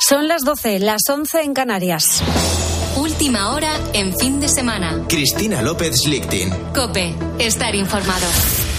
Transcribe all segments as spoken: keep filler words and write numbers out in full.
Son las doce, las once en Canarias. Última hora en fin de semana. Cristina López Schlichting. COPE. Estar informado.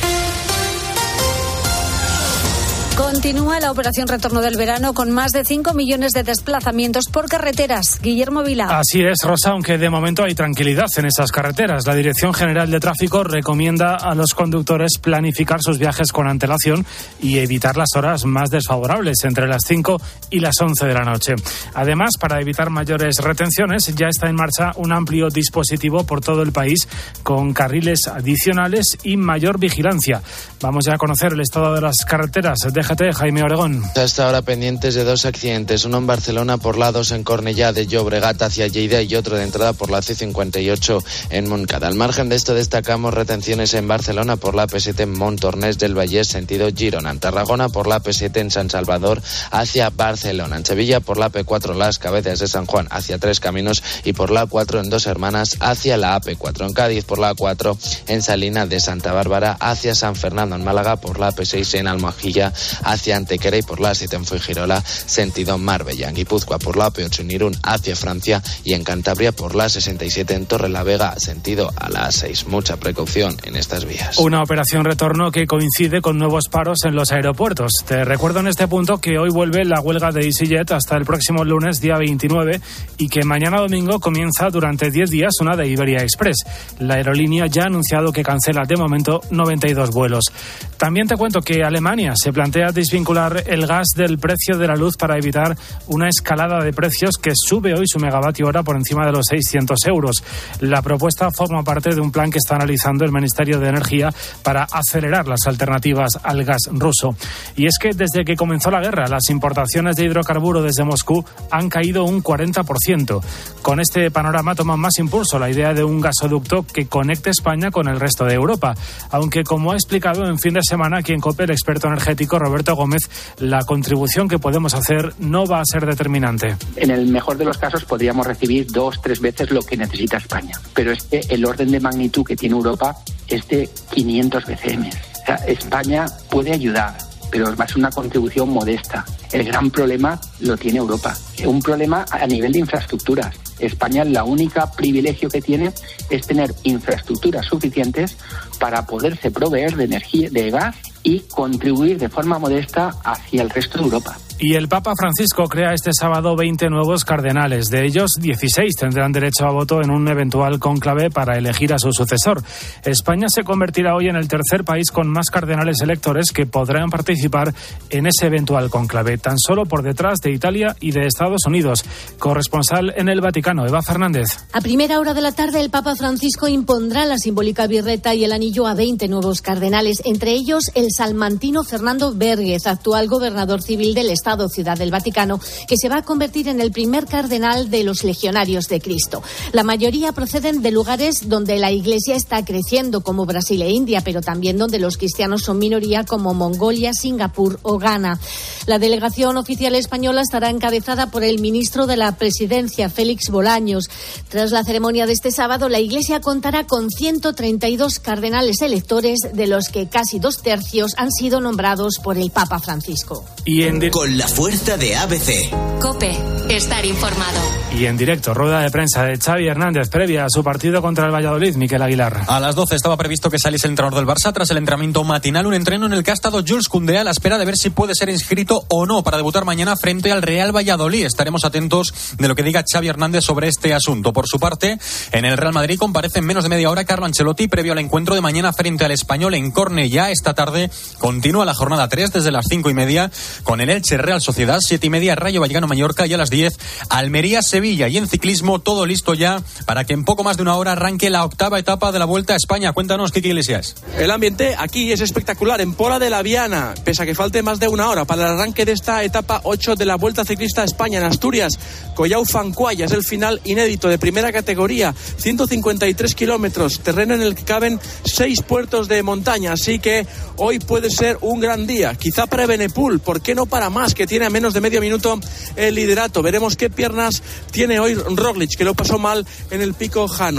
Continúa la operación Retorno del Verano con más de cinco millones de desplazamientos por carreteras. Guillermo Vila. Así es, Rosa, aunque de momento hay tranquilidad en esas carreteras. La Dirección General de Tráfico recomienda a los conductores planificar sus viajes con antelación y evitar las horas más desfavorables, entre las cinco y las once de la noche. Además, para evitar mayores retenciones, ya está en marcha un amplio dispositivo por todo el país con carriles adicionales y mayor vigilancia. Vamos ya a conocer el estado de las carreteras. De Jaime Oregón. Hasta ahora pendientes de dos accidentes, uno en Barcelona por la dos en Cornellá de Llobregat hacia Lleida y otro de entrada por la C cincuenta y ocho en Montcada. Al margen de esto destacamos retenciones en Barcelona por la P siete en Montornès del Vallès sentido Girona, en Tarragona por la P siete en San Salvador hacia Barcelona, en Sevilla por la P cuatro Las Cabezas de San Juan hacia Tres Caminos y por la cuatro en Dos Hermanas hacia la A P cuatro, en Cádiz por la cuatro en Salina de Santa Bárbara hacia San Fernando, en Málaga por la P seis en Almohadilla hacia Antequera y por la siete en Fuengirola, sentido Marbella, en Guipúzcoa por la P ocho en Irún hacia Francia y en Cantabria por la sesenta y siete en Torrelavega, sentido a la A seis. Mucha precaución en estas vías. Una operación retorno que coincide con nuevos paros en los aeropuertos. Te recuerdo en este punto que hoy vuelve la huelga de EasyJet hasta el próximo lunes, día veintinueve, y que mañana domingo comienza durante diez días una de Iberia Express. La aerolínea ya ha anunciado que cancela de momento noventa y dos vuelos. También te cuento que Alemania se plantea desvincular el gas del precio de la luz para evitar una escalada de precios que sube hoy su megavatio hora por encima de los seiscientos euros. La propuesta forma parte de un plan que está analizando el Ministerio de Energía para acelerar las alternativas al gas ruso. Y es que desde que comenzó la guerra, las importaciones de hidrocarburo desde Moscú han caído un cuarenta por ciento. Con este panorama toma más impulso la idea de un gasoducto que conecte España con el resto de Europa. Aunque, como ha explicado en fin de semana aquí en COPE el experto energético Roberto Gómez, la contribución que podemos hacer no va a ser determinante. En el mejor de los casos podríamos recibir dos, tres veces lo que necesita España. Pero es que el orden de magnitud que tiene Europa es de quinientos B C M. O sea, España puede ayudar, pero va a ser una contribución modesta. El gran problema lo tiene Europa. Un problema a nivel de infraestructuras. España, la única privilegio que tiene es tener infraestructuras suficientes para poderse proveer de energía, de gas y contribuir de forma modesta hacia el resto de Europa. Y el Papa Francisco crea este sábado veinte nuevos cardenales. De ellos, dieciséis tendrán derecho a voto en un eventual cónclave para elegir a su sucesor. España se convertirá hoy en el tercer país con más cardenales electores que podrán participar en ese eventual cónclave, tan solo por detrás de Italia y de Estados Unidos. Corresponsal en el Vaticano, Eva Fernández. A primera hora de la tarde, el Papa Francisco impondrá la simbólica birreta y el anillo a veinte nuevos cardenales, entre ellos el salmantino Fernando Vérguez, actual gobernador civil del Estado Ciudad del Vaticano, que se va a convertir en el primer cardenal de los legionarios de Cristo. La mayoría proceden de lugares donde la Iglesia está creciendo, como Brasil e India, pero también donde los cristianos son minoría, como Mongolia, Singapur o Ghana. La delegación oficial española estará encabezada por el ministro de la Presidencia, Félix Bolaños. Tras la ceremonia de este sábado, la Iglesia contará con ciento treinta y dos cardenales electores, de los que casi dos tercios han sido nombrados por el Papa Francisco. Y en di- Con la fuerza de A B C. COPE. Estar informado. Y en directo, rueda de prensa de Xavi Hernández previa a su partido contra el Valladolid, Miquel Aguilar. A las doce estaba previsto que saliese el entrenador del Barça tras el entrenamiento matinal, un entreno en el que ha estado Jules Koundé a la espera de ver si puede ser inscrito o no para debutar mañana frente al Real Valladolid. Estaremos atentos de lo que diga Xavi Hernández sobre este asunto. Por su parte, en el Real Madrid comparece en menos de media hora Carlo Ancelotti previo al encuentro de mañana frente al Español en Cornellá. Esta tarde continúa la jornada tres desde las cinco y media con el Elche Real Sociedad, siete y media Rayo Vallecano Mallorca y a las diez Almería Sevilla. Y en ciclismo todo listo ya para que en poco más de una hora arranque la octava etapa de la Vuelta a España. Cuéntanos, Kiki Iglesias. El ambiente aquí es espectacular en Pola de la Viana, pese a que falte más de una hora para el arranque de esta etapa ocho de la Vuelta Ciclista a España en Asturias. Collao Fancuaya es el final inédito de primera categoría, ciento cincuenta y tres kilómetros, terreno en el que caben seis puertos de montaña, así que hoy puede ser un gran día, quizá para Benepul, ¿por qué no para más, que tiene a menos de medio minuto el liderato? Veremos qué piernas tiene hoy Roglic, que lo pasó mal en el Pico Jano.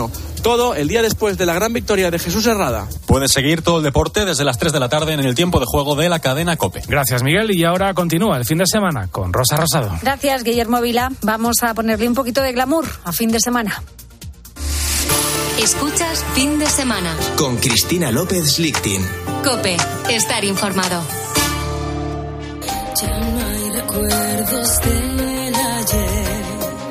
Todo el día después de la gran victoria de Jesús Herrada. Puedes seguir todo el deporte desde las tres de la tarde en el tiempo de juego de la cadena COPE. Gracias, Miguel. Y ahora continúa el fin de semana con Rosa Rosado. Gracias, Guillermo Vila. Vamos a ponerle un poquito de glamour a fin de semana. Escuchas Fin de Semana con Cristina López Lichtin. COPE. Estar informado. Ya no hay recuerdos del ayer,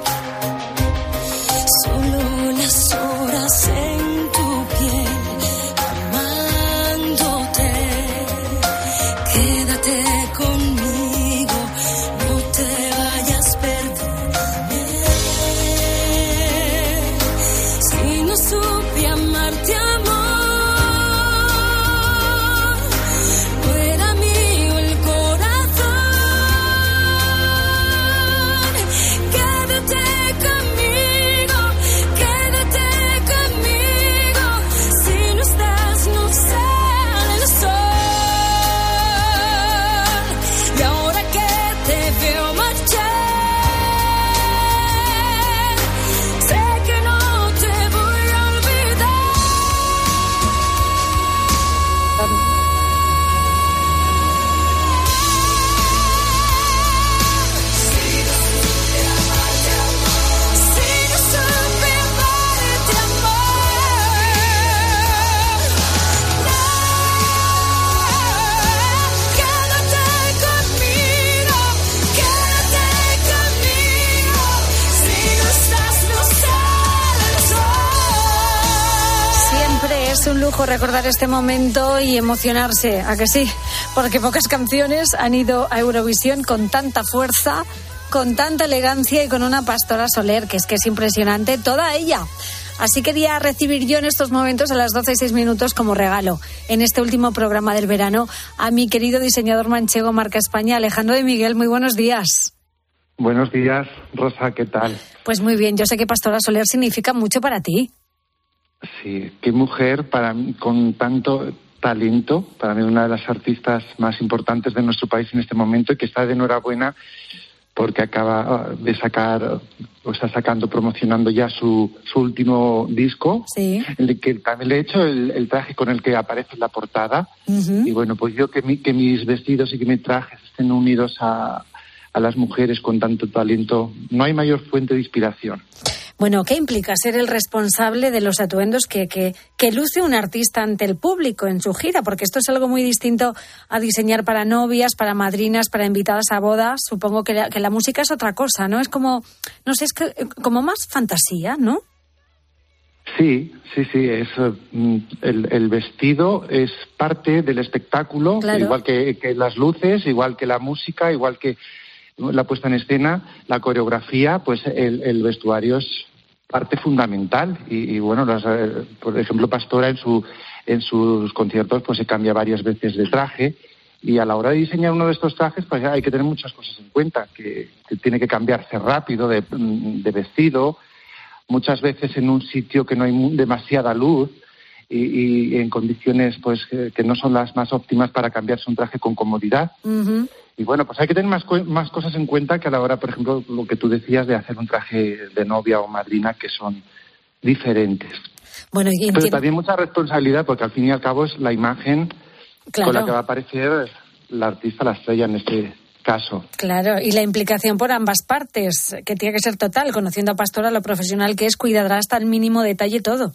solo las horas en tu piel, amándote. Quédate conmigo, no te vayas, perdóname. Si no supe amarte, amor, no era mío el corazón. Quédate conmigo, quédate conmigo. Si no estás, no sale el sol. Y ahora que te veo marchar, sé que no te voy a olvidar. Si no supe amarte, amor, quédate conmigo, quédate conmigo. Si no estás, no sale el sol. Siempre es un lujo recordar este momento y emocionarse, ¿a que sí? Porque pocas canciones han ido a Eurovisión con tanta fuerza, con tanta elegancia y con una Pastora Soler, que es que es impresionante toda ella. Así quería recibir yo en estos momentos, a las doce y seis minutos, como regalo, en este último programa del verano, a mi querido diseñador manchego Marca España, Alejandro de Miguel. Muy buenos días. Buenos días, Rosa, ¿qué tal? Pues muy bien, yo sé que Pastora Soler significa mucho para ti. Sí, qué mujer para mí, con tanto talento, para mí una de las artistas más importantes de nuestro país en este momento, y que está de enhorabuena porque acaba de sacar, o está sacando, promocionando ya su, su último disco, Sí. en el que también le he hecho el, el traje con el que aparece en la portada. Ujú. Y bueno, pues yo que, mi, que mis vestidos y que mis trajes estén unidos a, a las mujeres con tanto talento, no hay mayor fuente de inspiración. Bueno, ¿qué implica ser el responsable de los atuendos que, que, que luce un artista ante el público en su gira? Porque esto es algo muy distinto a diseñar para novias, para madrinas, para invitadas a bodas. Supongo que la, que la música es otra cosa, ¿no? Es como, no sé, es que, como más fantasía, ¿no? Sí, sí, sí, es mm, el, el vestido es parte del espectáculo, Claro. igual que, que las luces, igual que la música, igual que la puesta en escena, la coreografía, pues el, el vestuario es parte fundamental. Y, y bueno, las, eh, por ejemplo, Pastora en su en sus conciertos pues se cambia varias veces de traje, y a la hora de diseñar uno de estos trajes pues hay que tener muchas cosas en cuenta, que, que tiene que cambiarse rápido de, de vestido, muchas veces en un sitio que no hay mu- demasiada luz y, y en condiciones pues que, que no son las más óptimas para cambiarse un traje con comodidad. Ujú. Y bueno, pues hay que tener más, cu- más cosas en cuenta que a la hora, por ejemplo, lo que tú decías de hacer un traje de novia o madrina, que son diferentes. Bueno, y Pero entiendo, también mucha responsabilidad, porque al fin y al cabo es la imagen Claro. con la que va a aparecer la artista, la estrella en este caso. claro, y la implicación por ambas partes, que tiene que ser total, conociendo a Pastora lo profesional que es, cuidará hasta el mínimo detalle todo.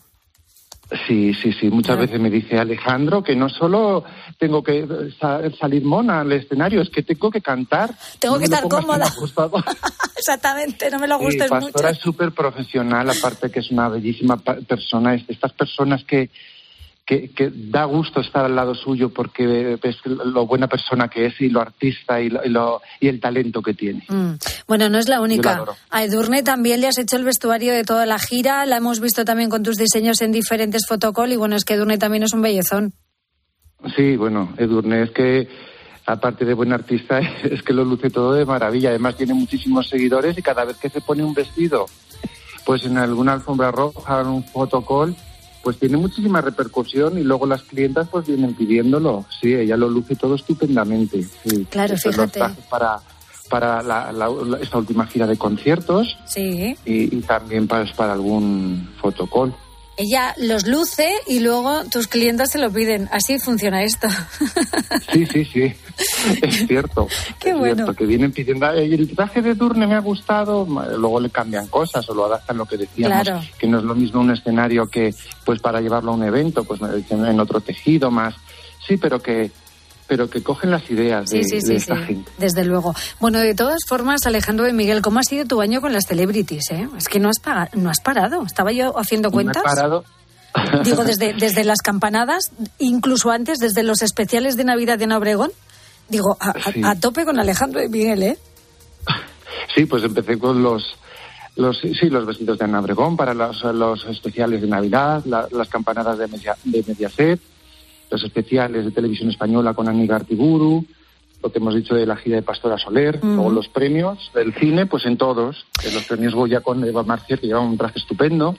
Sí, sí, sí. Muchas Claro. veces me dice Alejandro que no solo tengo que sa- salir mona al escenario, es que tengo que cantar. Tengo No que me lo estar pongas tan cómoda. ajustado. Exactamente, no me lo Sí, gustes mucho. Pastora es súper profesional, aparte que es una bellísima pa- persona. Es de estas personas que, que, que da gusto estar al lado suyo porque ves lo buena persona que es y lo artista y, lo, y, lo- y el talento que tiene. Mm. Bueno, no es la Yo la única. adoro. A Edurne también le has hecho el vestuario de toda la gira, la hemos visto también con tus diseños en diferentes fotocall, y bueno, es que Edurne también es un bellezón. Sí, bueno, Edurne es que, aparte de buen artista, es que lo luce todo de maravilla. Además tiene muchísimos seguidores y cada vez que se pone un vestido, pues en alguna alfombra roja, en un fotocall, pues tiene muchísima repercusión y luego las clientas pues vienen pidiéndolo. Sí, ella lo luce todo estupendamente. Sí. Claro, Estos fíjate. los trajes para, para la, la- la- esta última gira de conciertos Sí. y, y también para, para algún fotocall. Ella los luce y luego tus clientes se lo piden. Así funciona esto. Sí, sí, sí. Es cierto. Qué es bueno. Cierto, que vienen pidiendo, el traje de Durne me ha gustado, luego le cambian cosas o lo adaptan, lo que decíamos, Claro. que no es lo mismo un escenario que pues para llevarlo a un evento, pues en otro tejido más. Sí, pero que pero que cogen las ideas de, Sí, sí, de sí, esta sí, gente. desde luego. Bueno, de todas formas, Alejandro de Miguel, ¿cómo ha sido tu año con las celebrities? Eh? Es que no has, paga- no has parado. Estaba yo haciendo cuentas. No he parado. Digo, desde, desde las campanadas, incluso antes, desde los especiales de Navidad de Ana Obregón. Digo, a, a- Sí. a tope con Alejandro de Miguel, ¿eh? Sí, pues empecé con los, los sí, los vestidos de Ana Obregón para los, los especiales de Navidad, la- las campanadas de, Media, de Mediaset, los especiales de Televisión Española con Anígar Artiburu, lo que hemos dicho de la gira de Pastora Soler, Mm. o los premios del cine, pues en todos. En los premios Goya con Eva Marcier, que lleva un traje estupendo.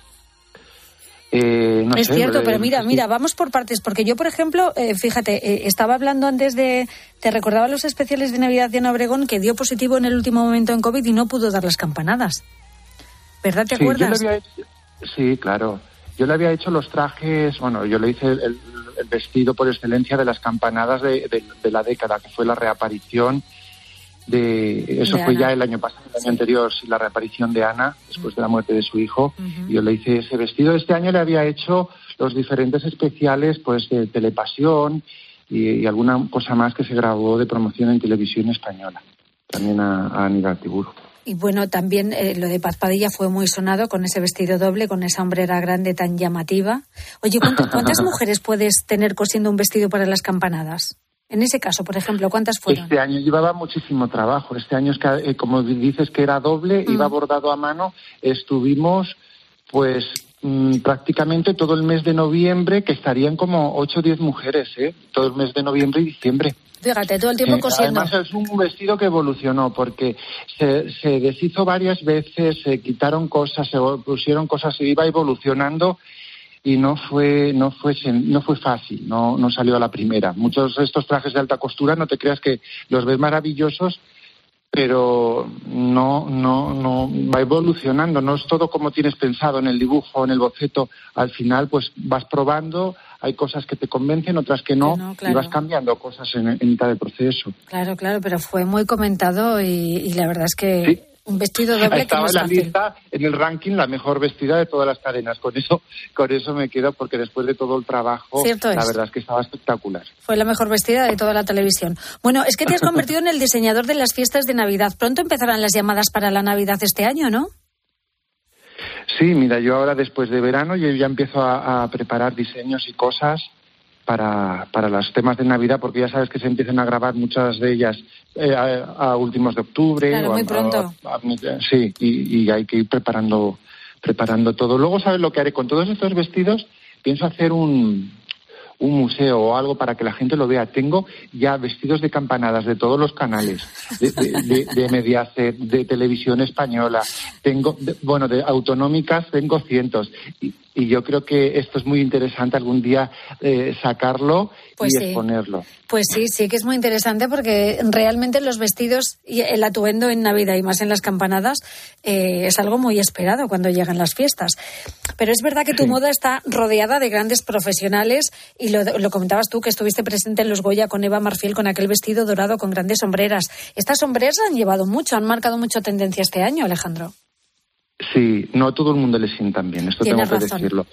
Eh, no es sé, cierto, eh, pero mira, sí. mira, vamos por partes, porque yo, por ejemplo, eh, fíjate, eh, estaba hablando antes de, te recordaba los especiales de Navidad de Ana Obregón, que dio positivo en el último momento en COVID y no pudo dar las campanadas. ¿Verdad? ¿Te Sí, yo acuerdas? le había hecho- sí, claro. Yo le había hecho los trajes, bueno, yo le hice el, el- el vestido por excelencia de las campanadas de, de- de la década, que fue la reaparición de... Eso De fue Ana. ya el año pasado, el año Sí. anterior, sí, la reaparición de Ana, después de la muerte de su hijo. Y yo le hice ese vestido. Este año le había hecho los diferentes especiales, pues, de Telepasión y, y alguna cosa más que se grabó de promoción en televisión española. También a, a Anígar Artiburu. Y bueno, también eh, lo de Paz Padilla fue muy sonado con ese vestido doble, con esa hombrera grande tan llamativa. Oye, ¿cuántas, cuántas mujeres puedes tener cosiendo un vestido para las campanadas? En ese caso, por ejemplo, ¿cuántas fueron? Este año llevaba muchísimo trabajo. Este año, es que, eh, como dices que era doble, Mm. iba bordado a mano, estuvimos pues mm, prácticamente todo el mes de noviembre, que estarían como ocho o diez mujeres, ¿eh? Todo el mes de noviembre y diciembre. Fíjate, todo el tiempo Eh, cosiendo. Además es un vestido que evolucionó porque se, se deshizo varias veces, se quitaron cosas, se pusieron cosas, se iba evolucionando y no fue no fue sen- no fue fácil, no no salió a la primera. Muchos de estos trajes de alta costura, no te creas que los ves maravillosos, pero no no no va evolucionando, no es todo como tienes pensado en el dibujo, en el boceto. Al final pues vas probando, hay cosas que te convencen, otras que no, Que no, claro. y vas cambiando cosas en, en mitad del proceso. Claro, claro, pero fue muy comentado y, y la verdad es que un vestido doble que Estaba no es en la fácil. lista, en el ranking, la mejor vestida de todas las cadenas. Con eso, con eso me quedo, porque después de todo el trabajo, Cierto la es. verdad es que estaba espectacular. Fue la mejor vestida de toda la televisión. Bueno, es que te has convertido en el diseñador de las fiestas de Navidad. Pronto empezarán las llamadas para la Navidad este año, ¿no? Sí, mira, yo ahora después de verano yo ya empiezo a, a preparar diseños y cosas para, para los temas de Navidad, porque ya sabes que se empiezan a grabar muchas de ellas eh, a, a últimos de octubre. Claro, o a- muy pronto. a- a- sí, y, y hay que ir preparando, preparando todo. Luego, ¿sabes lo que haré? Con todos estos vestidos pienso hacer un, un museo o algo para que la gente lo vea. Tengo ya vestidos de campanadas de todos los canales, de, de, de, de Mediaset, de Televisión Española, tengo, de- bueno, de autonómicas tengo cientos. Y, y yo creo que esto es muy interesante algún día eh, sacarlo Pues y sí. exponerlo. Pues sí, sí que es muy interesante porque realmente los vestidos y el atuendo en Navidad y más en las campanadas eh, es algo muy esperado cuando llegan las fiestas. Pero es verdad que tu Sí. moda está rodeada de grandes profesionales y lo, lo comentabas tú que estuviste presente en los Goya con Eva Marfiel con aquel vestido dorado con grandes sombreras. Estas sombreras han llevado mucho, han marcado mucho tendencia este año, Alejandro. Sí, no a todo el mundo le sientan bien, esto Tienes tengo que razón. decirlo.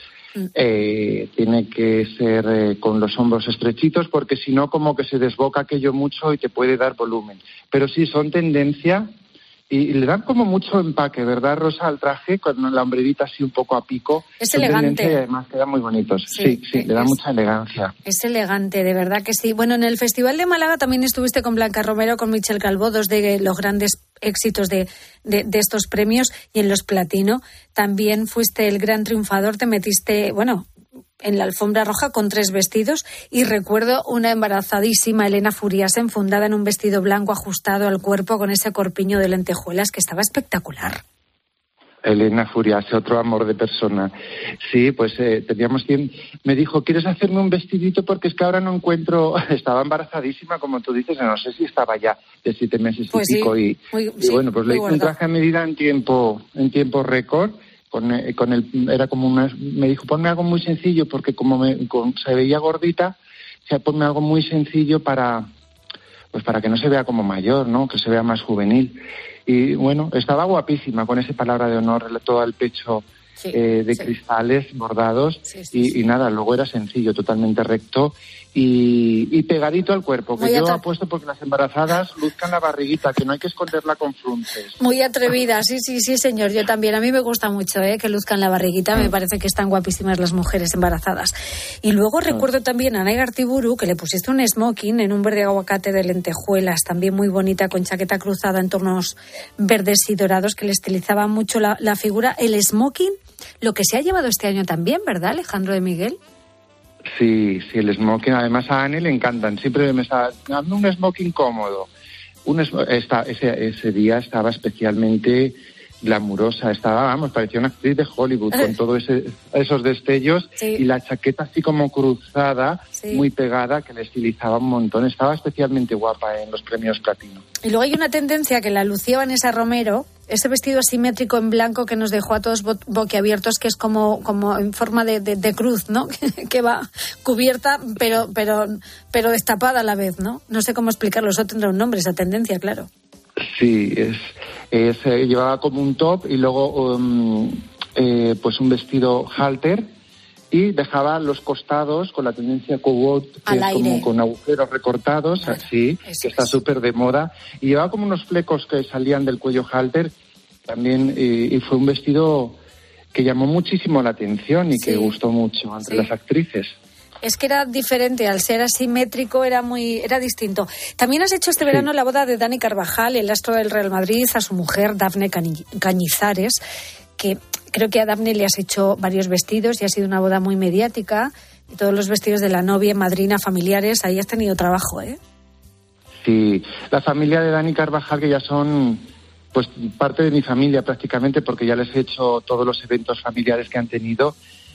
Eh, tiene que ser eh, con los hombros estrechitos, porque si no, como que se desboca aquello mucho y te puede dar volumen. Pero sí, son tendencia y, y le dan como mucho empaque, ¿verdad, Rosa? Al traje, con la hombrerita así un poco a pico. Es Son elegante. tendencia y además quedan muy bonitos. Sí, Sí, sí, le da es- mucha elegancia. Es elegante, de verdad que sí. Bueno, en el Festival de Málaga también estuviste con Blanca Romero, con Michel Calvo, dos de los grandes éxitos de, de, de estos premios, y en los Platino también fuiste el gran triunfador, te metiste, bueno, en la alfombra roja con tres vestidos, y recuerdo una embarazadísima Elena Furias enfundada en un vestido blanco ajustado al cuerpo con ese corpiño de lentejuelas que estaba espectacular. Elena Furiase, otro amor de persona. Sí, pues eh, teníamos tiempo. Me dijo, ¿quieres hacerme un vestidito? Porque es que ahora no encuentro... Estaba embarazadísima, como tú dices, no sé si estaba ya de siete meses Pues y sí, pico. Y, muy- y sí, bueno, pues muy le hice un guardado. traje a medida en tiempo, en tiempo récord con, con el, era como una, me dijo, ponme algo muy sencillo, porque como me, con, se veía gordita, o sea, ponme algo muy sencillo para, pues para que no se vea como mayor, ¿no? Que se vea más juvenil. Y bueno, estaba guapísima, con esa palabra de honor, todo el pecho sí, eh, de sí. cristales bordados, sí, sí, y, sí. y nada, luego era sencillo, totalmente recto y, y pegadito al cuerpo, que Muy yo atra- apuesto porque las embarazadas luzcan la barriguita, que no hay que esconderla con frunces. Muy atrevida, sí, sí, sí, señor, yo también. A mí me gusta mucho ¿eh? que luzcan la barriguita, me parece que están guapísimas las mujeres embarazadas. Y luego recuerdo también a Ana Igartiburu, que le pusiste un smoking en un verde aguacate de lentejuelas, también muy bonita, con chaqueta cruzada en tonos verdes y dorados, que le estilizaba mucho la, la figura. El smoking, lo que se ha llevado este año también, ¿verdad, Alejandro de Miguel? Sí, sí, el smoking. Además a Anne le encantan. Siempre me está dando un smoking cómodo. Un, esta, ese, ese día estaba especialmente glamurosa. Estaba, vamos, parecía una actriz de Hollywood con todos ese, esos destellos sí. y la chaqueta así como cruzada, sí. muy pegada, que le estilizaba un montón. Estaba especialmente guapa en los premios Platino. Y luego hay una tendencia que la lucía Vanessa Romero, ese vestido asimétrico en blanco que nos dejó a todos bo- boquiabiertos, que es como, como en forma de, de, de cruz, ¿no? que va cubierta, pero, pero, pero destapada a la vez, ¿no? No sé cómo explicarlo, eso tendrá un nombre, esa tendencia, claro. Sí, es, es eh, llevaba como un top y luego um, eh, pues un vestido halter y dejaba los costados con la tendencia co-wood, que es como con agujeros recortados, claro, así, que está súper de moda, y llevaba como unos flecos que salían del cuello halter también, y, y fue un vestido que llamó muchísimo la atención y sí. que gustó mucho entre sí. las actrices. Es que era diferente, al ser asimétrico era muy era distinto. También has hecho este sí. verano la boda de Dani Carvajal, el astro del Real Madrid, a su mujer Dafne Cañizares, que creo que a Dafne le has hecho varios vestidos y ha sido una boda muy mediática. Y todos los vestidos de la novia, madrina, familiares, ahí has tenido trabajo, ¿eh? Sí, la familia de Dani Carvajal, que ya son pues parte de mi familia prácticamente, porque ya les he hecho todos los eventos familiares que han tenido.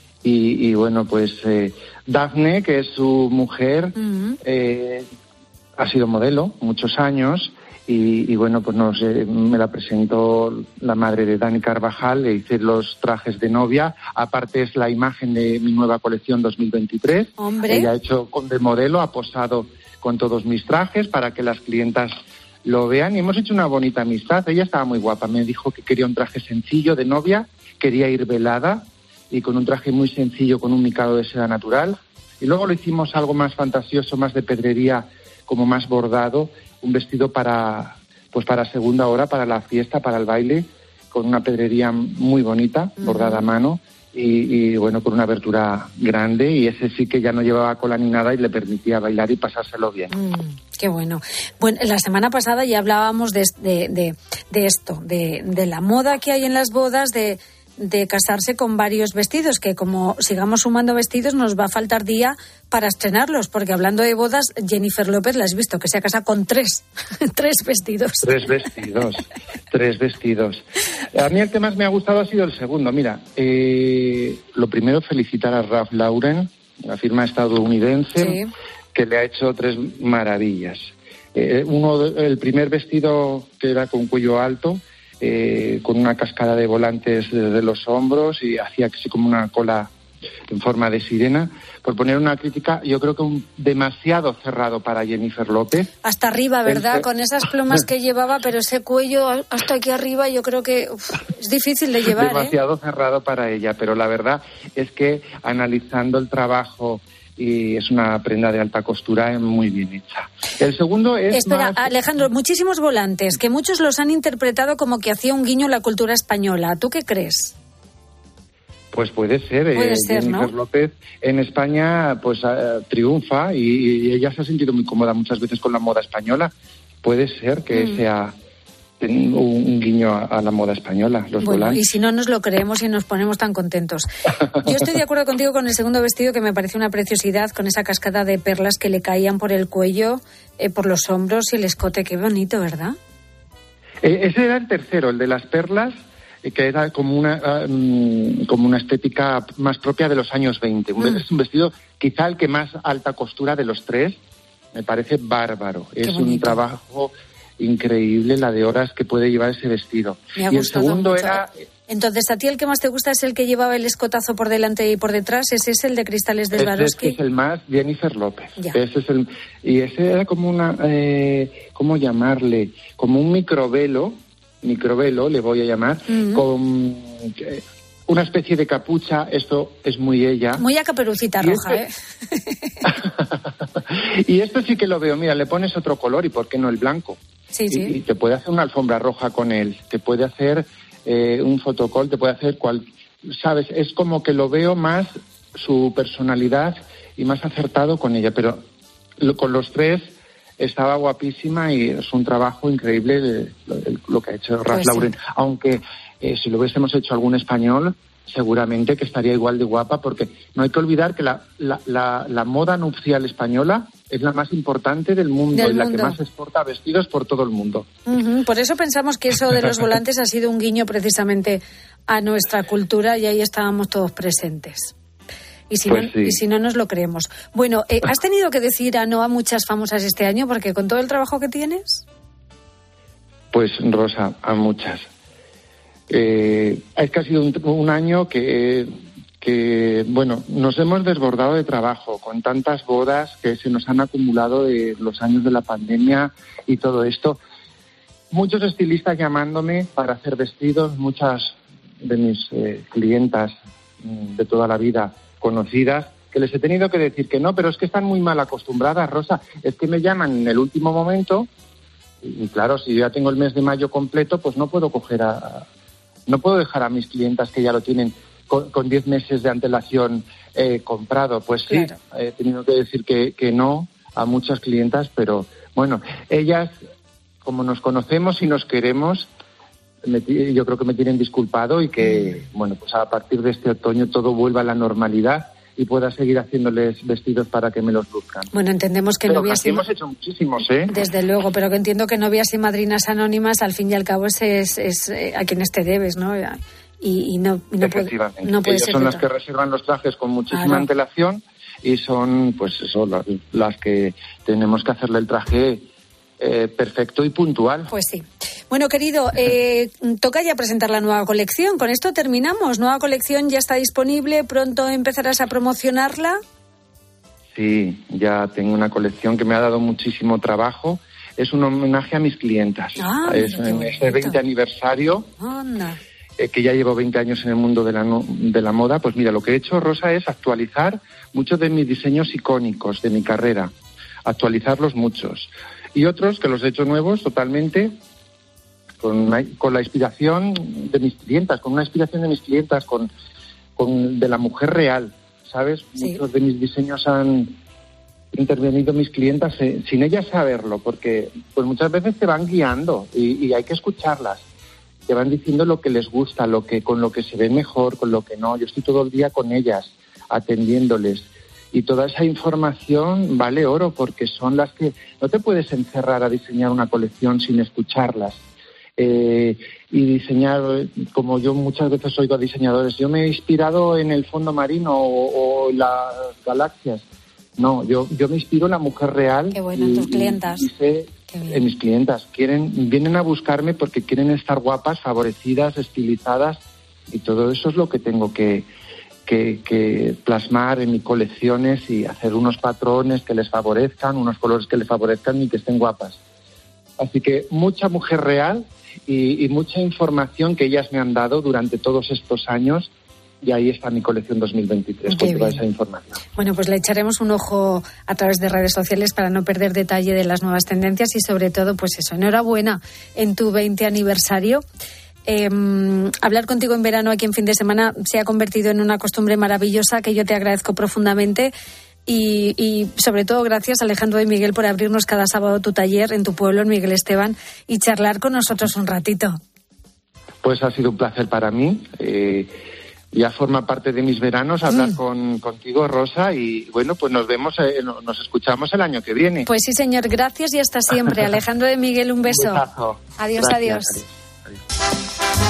Y, y bueno, pues eh, Dafne, que es su mujer, uh-huh. eh, ha sido modelo muchos años y, y bueno, pues nos, eh, me la presentó la madre de Dani Carvajal, le hice los trajes de novia, aparte es la imagen de mi nueva colección dos mil veintitrés. Hombre. Ella ha hecho con de modelo, ha posado con todos mis trajes para que las clientas lo vean y hemos hecho una bonita amistad. Ella estaba muy guapa, me dijo que quería un traje sencillo de novia, quería ir velada y con un traje muy sencillo, con un micado de seda natural. Y luego lo hicimos algo más fantasioso, más de pedrería, como más bordado, un vestido para, pues para segunda hora, para la fiesta, para el baile, con una pedrería muy bonita, uh-huh. bordada a mano, y, y bueno, con una abertura grande, y ese sí que ya no llevaba cola ni nada y le permitía bailar y pasárselo bien. Mm, qué bueno. Bueno, la semana pasada ya hablábamos de, de, de, de esto, de, de la moda que hay en las bodas, de... de casarse con varios vestidos, que como sigamos sumando vestidos nos va a faltar día para estrenarlos, porque hablando de bodas, Jennifer López la has visto, que se ha casado con tres, tres vestidos. Tres vestidos, tres vestidos. A mí el que más me ha gustado ha sido el segundo. Mira, eh, lo primero felicitar a Ralph Lauren, la firma estadounidense, sí. que le ha hecho tres maravillas. Eh, uno, el primer vestido que era con cuello alto, Eh, con una cascada de volantes desde los hombros y hacía así como una cola en forma de sirena. Por poner una crítica, yo creo que un demasiado cerrado para Jennifer López. Hasta arriba, ¿verdad? El... Con esas plumas que llevaba, pero ese cuello hasta aquí arriba yo creo que uf, es difícil de llevar. Demasiado ¿eh? cerrado para ella, pero la verdad es que analizando el trabajo, y es una prenda de alta costura muy bien hecha. El segundo es Espera, más... Alejandro, muchísimos volantes, que muchos los han interpretado como que hacía un guiño a la cultura española. ¿Tú qué crees? Pues puede ser. Puede eh, ser, Jennifer ¿no? López en España pues uh, triunfa y, y ella se ha sentido muy cómoda muchas veces con la moda española. Puede ser que mm. sea un, un guiño a, a la moda española, los bueno, volantes. Y si no nos lo creemos y nos ponemos tan contentos. Yo estoy de acuerdo contigo con el segundo vestido, que me parece una preciosidad, con esa cascada de perlas que le caían por el cuello, eh, por los hombros y el escote. Qué bonito, ¿verdad? Eh, ese era el tercero, el de las perlas, eh, que era como una um, como una estética más propia de los años veinte. Mm. Es un vestido quizá el que más alta costura de los tres, me parece bárbaro. Qué es bonito. Un trabajo increíble la de horas que puede llevar ese vestido. Me ha y el gustado segundo mucho. era... Entonces, ¿a ti el que más te gusta es el que llevaba el escotazo por delante y por detrás? ¿Ese es el de cristales de Swarovski? Ese es el más Jennifer López. Ya. Ese es el, y ese era como una, eh, ¿cómo llamarle? Como un microvelo, microvelo le voy a llamar, Mm. con eh, una especie de capucha. Esto es muy ella. Muy a Caperucita Y Roja, este- ¿eh? Y esto sí que lo veo. Mira, le pones otro color y ¿por qué no el blanco? Sí, Y, sí. y te puede hacer una alfombra roja con él, te puede hacer eh, un fotocall, te puede hacer cual, sabes, es como que lo veo más su personalidad y más acertado con ella, pero lo- con los tres estaba guapísima y es un trabajo increíble de- lo, de- lo que ha hecho Ralph Pues sí. Lauren, aunque eh, si lo hubiésemos hecho algún español seguramente que estaría igual de guapa, porque no hay que olvidar que la, la, la, la moda nupcial española es la más importante del mundo Del y la mundo. que más exporta vestidos por todo el mundo. Ujú. Por eso pensamos que eso de los volantes ha sido un guiño precisamente a nuestra cultura y ahí estábamos todos presentes. Y si, Pues no, sí. y si no, nos lo creemos. Bueno, eh, ¿has tenido que decir a no a muchas famosas este año? Porque con todo el trabajo que tienes... Pues Rosa, a muchas. Eh, es que ha sido un, un año que, que, bueno, nos hemos desbordado de trabajo con tantas bodas que se nos han acumulado de los años de la pandemia y todo esto. Muchos estilistas llamándome para hacer vestidos, muchas de mis eh, clientas mm, de toda la vida conocidas, que les he tenido que decir que no, pero es que están muy mal acostumbradas, Rosa. Es que me llaman en el último momento y, y claro, si yo ya tengo el mes de mayo completo, pues no puedo coger a... No puedo dejar a mis clientas que ya lo tienen con, con diez meses de antelación eh, comprado. Pues sí, Claro. he tenido que decir que, que no a muchas clientas, pero bueno, ellas, como nos conocemos y nos queremos, me ti- yo creo que me tienen disculpado y que, bueno, pues a partir de este otoño todo vuelva a la normalidad y pueda seguir haciéndoles vestidos para que me los luzcan. Bueno, entendemos que Pero novias que y... hemos hecho muchísimos, ¿eh? Desde luego, pero que entiendo que novias y madrinas anónimas, al fin y al cabo, es, es, es, eh, a quienes te debes, ¿no? Y, y no, y no puede, Efectivamente. no puede Ellas ser son de las otra. que reservan los trajes con muchísima Claro. antelación y son, pues eso, las, las que tenemos que hacerle el traje eh, perfecto y puntual. Pues sí. Bueno, querido, eh, toca ya presentar la nueva colección. Con esto terminamos. Nueva colección ya está disponible. Pronto empezarás a promocionarla. Sí, ya tengo una colección que me ha dado muchísimo trabajo. Es un homenaje a mis clientas. Ah, es qué en bonito. ese veinte aniversario, Anda. eh, que ya llevo veinte años en el mundo de la, no- de la moda. Pues mira, lo que he hecho, Rosa, es actualizar muchos de mis diseños icónicos de mi carrera. Actualizarlos muchos. Y otros que los he hecho nuevos totalmente con, una- con la inspiración de mis clientas, con una inspiración de mis clientas, con, con de la mujer real, ¿sabes? Sí. Muchos de mis diseños han intervenido mis clientas eh, sin ellas saberlo, porque pues muchas veces te van guiando y, y hay que escucharlas. Te van diciendo lo que les gusta, lo que con lo que se ven mejor, con lo que no. Yo estoy todo el día con ellas, atendiéndoles. Y toda esa información vale oro, porque son las que... No te puedes encerrar a diseñar una colección sin escucharlas. Eh, y diseñar, como yo muchas veces oigo a diseñadores, yo me he inspirado en el fondo marino o, o en las galaxias. No, yo, yo me inspiro en la mujer real. Qué bueno, en tus clientas. Y sé, Qué bien. en mis clientas. Quieren, vienen a buscarme porque quieren estar guapas, favorecidas, estilizadas, y todo eso es lo que tengo que, que, que plasmar en mis colecciones y hacer unos patrones que les favorezcan, unos colores que les favorezcan y que estén guapas. Así que mucha mujer real y, y mucha información que ellas me han dado durante todos estos años, y ahí está mi colección dos mil veintitrés, Qué con toda bien. esa información. Bueno, pues le echaremos un ojo a través de redes sociales para no perder detalle de las nuevas tendencias y sobre todo, pues eso, enhorabuena en tu veinte aniversario. Eh, hablar contigo en verano aquí en fin de semana se ha convertido en una costumbre maravillosa que yo te agradezco profundamente y, y sobre todo gracias Alejandro de Miguel por abrirnos cada sábado tu taller en tu pueblo, en Miguel Esteban, y charlar con nosotros un ratito. Pues ha sido un placer para mí. Eh, ya forma parte de mis veranos hablar Mm. con, contigo, Rosa, y bueno, pues nos vemos, eh, no- nos escuchamos el año que viene. Pues sí, señor, gracias y hasta siempre. Alejandro de Miguel, un beso. Un besazo. Adiós, Gracias, adiós. adiós.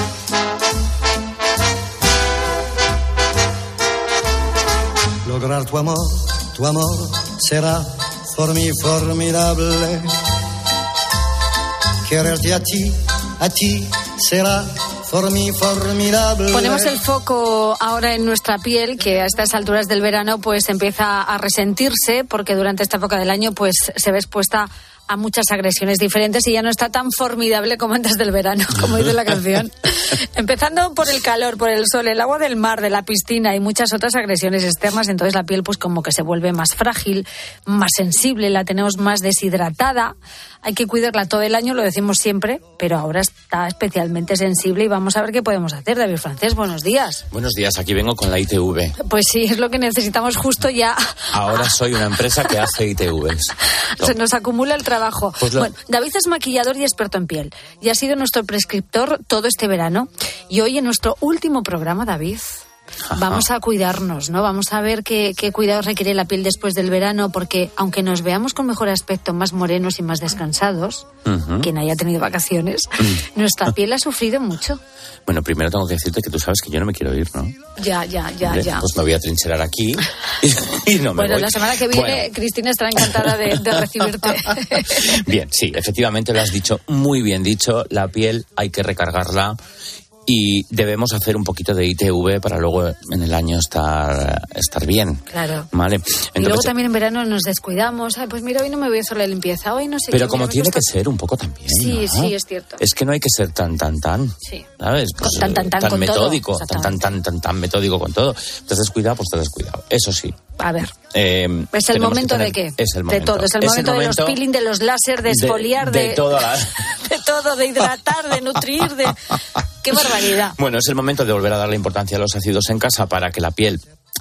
Lograr tu amor, tu amor será por mí formidable. quererte a ti, a ti será por mí formidable. Ponemos el foco ahora en nuestra piel, que a estas alturas del verano pues empieza a resentirse, porque durante esta época del año pues se ve expuesta a muchas agresiones diferentes y ya no está tan formidable como antes del verano, como dice la canción. Empezando por el calor, por el sol, el agua del mar, de la piscina y muchas otras agresiones externas, entonces la piel pues como que se vuelve más frágil, más sensible, la tenemos más deshidratada. Hay que cuidarla todo el año, lo decimos siempre, pero ahora está especialmente sensible y vamos a ver qué podemos hacer. David Francés, buenos días. Buenos días, aquí vengo con la I T V. Pues sí, es lo que necesitamos justo ya. Ahora soy una empresa que hace I T Vs. No. Se nos acumula el trabajo. Pues lo... Bueno, David es maquillador y experto en piel y ha sido nuestro prescriptor todo este verano. Y hoy en nuestro último programa, David, Ajá. vamos a cuidarnos, ¿no? Vamos a ver qué, qué cuidados requiere la piel después del verano, porque aunque nos veamos con mejor aspecto, más morenos y más descansados, uh-huh. quien haya tenido vacaciones, uh-huh. nuestra piel ha sufrido mucho. Bueno, primero tengo que decirte que tú sabes que yo no me quiero ir, ¿no? Ya, ya, ya, ¿Vale? ya. Pues me voy a trincherar aquí y, y no me Bueno, voy. la semana que viene bueno. Cristina estará encantada de, de recibirte. Bien, sí, efectivamente lo has dicho, muy bien dicho. La piel hay que recargarla y debemos hacer un poquito de I T V para luego en el año estar estar bien. Claro. ¿Vale? Entonces, y luego también en verano nos descuidamos. Ay, pues mira, hoy no me voy a hacer la limpieza, hoy no sé Pero qué, como mira, tiene gusta... que ser un poco también, Sí, ¿no? sí, es cierto. Es que no hay que ser tan, tan, tan. Sí. ¿Sabes? Pues, tan, tan, tan, tan con metódico, todo. tan, tan, tan, tan, tan metódico con todo. Te has descuidado, pues te has descuidado. Eso sí. A ver. Eh, ¿Es el momento tener... de qué? Es el momento. De todo. Es el, es momento, el momento de los peeling, de los láser, de exfoliar, de... De, de, todo la... de todo, de hidratar, de nutrir, de... ¡Qué barbaridad! Bueno, es el momento de volver a darle importancia a los ácidos en casa para que la piel,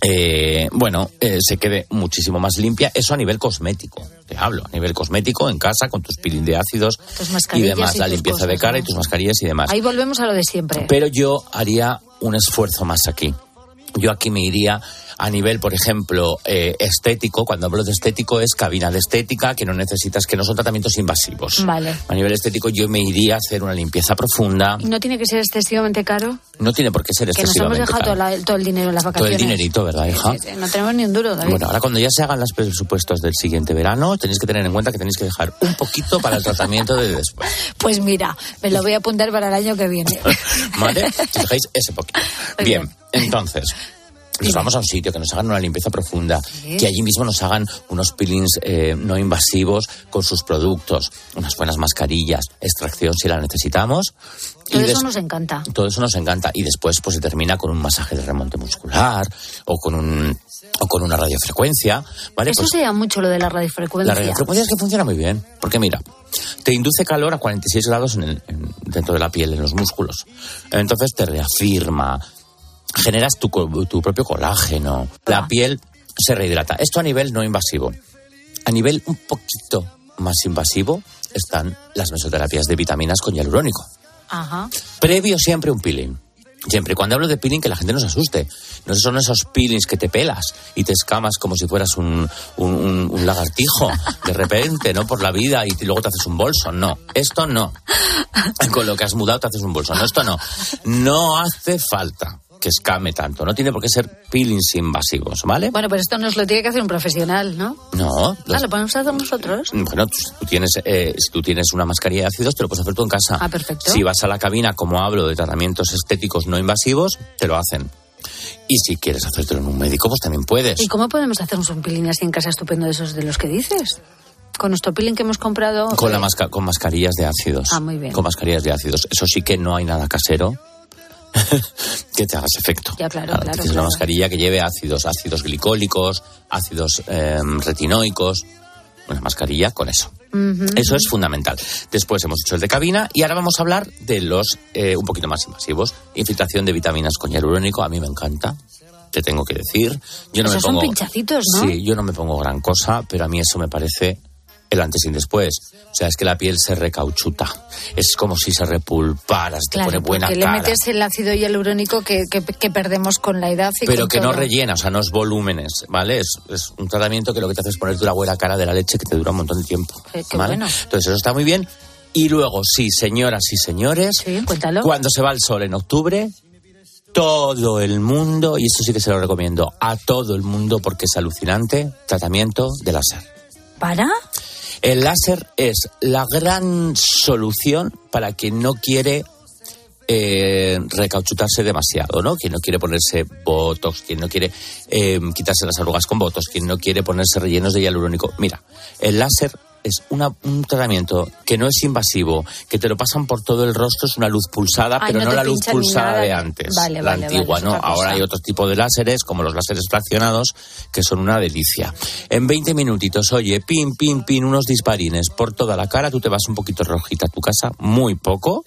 eh, bueno, eh, se quede muchísimo más limpia. Eso a nivel cosmético, te hablo, a nivel cosmético, en casa, con tus peeling de ácidos y demás, y la limpieza cosas, de cara, ¿no? Y tus mascarillas y demás. Ahí volvemos a lo de siempre. Pero yo haría un esfuerzo más aquí. Yo aquí me iría a nivel, por ejemplo, eh, estético. Cuando hablo de estético es cabina de estética, que no necesitas, que no son tratamientos invasivos. Vale. A nivel estético yo me iría a hacer una limpieza profunda. ¿Y no tiene que ser excesivamente caro? No tiene por qué ser que excesivamente caro. Que nos hemos dejado todo, la, todo el dinero en las vacaciones. Todo el dinerito, ¿verdad, hija? Sí, sí, no tenemos ni un duro, David. Bueno, ahora cuando ya se hagan los presupuestos del siguiente verano, tenéis que tener en cuenta que tenéis que dejar un poquito para el tratamiento de después. Pues mira, me lo voy a apuntar para el año que viene. ¿Vale? Si dejáis ese poquito. Bien, bien, entonces... Nos vamos a un sitio que nos hagan una limpieza profunda, ¿sí? Que allí mismo nos hagan unos peelings eh, no invasivos con sus productos, unas buenas mascarillas, extracción si la necesitamos. Todo y eso des- nos encanta. Todo eso nos encanta y después pues se termina con un masaje de remonte muscular o con un o con una radiofrecuencia, ¿vale? Eso pues, se llama mucho lo de la radiofrecuencia. La radiofrecuencia es que funciona muy bien, porque mira, te induce calor a cuarenta y seis grados en el, en, dentro de la piel, en los músculos. Entonces te reafirma. Generas tu, tu propio colágeno, ah. La piel se rehidrata. Esto a nivel no invasivo. A nivel un poquito más invasivo están las mesoterapias de vitaminas con hialurónico. Ajá. Previo siempre un peeling. Siempre. Cuando hablo de peeling, que la gente no se asuste. No son esos peelings que te pelas y te escamas como si fueras un, un, un, un lagartijo de repente, ¿no? Por la vida y luego te haces un bolso. No, esto no. Con lo que has mudado te haces un bolso. No, esto no. No hace falta que escame tanto. No tiene por qué ser peelings invasivos, ¿vale? Bueno, pero esto nos lo tiene que hacer un profesional, ¿no? No. Los... Ah, ¿lo podemos hacer nosotros? Bueno, tú tienes, eh, si tú tienes una mascarilla de ácidos, te lo puedes hacer tú en casa. Ah, perfecto. Si vas a la cabina, como hablo de tratamientos estéticos no invasivos, te lo hacen. Y si quieres hacértelo en un médico, pues también puedes. ¿Y cómo podemos hacernos un peeling así en casa estupendo de esos de los que dices? Con nuestro peeling que hemos comprado... Con, eh... la masca- con mascarillas de ácidos. Ah, muy bien. Con mascarillas de ácidos. Eso sí que no hay nada casero que te hagas efecto. Ya, claro, claro. claro. Tienes claro. una mascarilla que lleve ácidos, ácidos glicólicos, ácidos eh, retinoicos. Una mascarilla con eso. Uh-huh. Eso es fundamental. Después hemos hecho el de cabina y ahora vamos a hablar de los eh, un poquito más invasivos. Infiltración de vitaminas con hialurónico, a mí me encanta. Te tengo que decir. Yo no Esos me pongo, son pinchacitos, ¿no? Sí, yo no me pongo gran cosa, pero a mí eso me parece el antes y el después. O sea, es que la piel se recauchuta. Es como si se repulpara, te claro, pone buena porque cara. Le metes el ácido hialurónico que, que, que perdemos con la edad. Y pero con que todo. no rellena, o sea, no es volúmenes, ¿vale? Es, es un tratamiento que lo que te hace es ponerte la buena cara de la leche que te dura un montón de tiempo. Eh, qué ¿vale? bueno. Entonces eso está muy bien. Y luego, sí, señoras y señores, sí, cuéntalo. Cuando se va el sol en octubre, todo el mundo, y esto sí que se lo recomiendo a todo el mundo porque es alucinante, tratamiento de láser. ¿Para? El láser es la gran solución para quien no quiere eh, recauchutarse demasiado, ¿no? Quien no quiere ponerse botox, quien no quiere eh, quitarse las arrugas con botox, quien no quiere ponerse rellenos de hialurónico. Mira, el láser es una, un tratamiento que no es invasivo, que te lo pasan por todo el rostro, es una luz pulsada, Ay, pero no no te la luz pinchan ni pulsada nada. de antes, Vale, la vale, antigua, vale, ¿no? es otra Ahora cosa. hay otro tipo de láseres, como los láseres fraccionados, que son una delicia. En veinte minutitos, oye, pin, pin, pin, unos disparines por toda la cara, tú te vas un poquito rojita a tu casa, muy poco,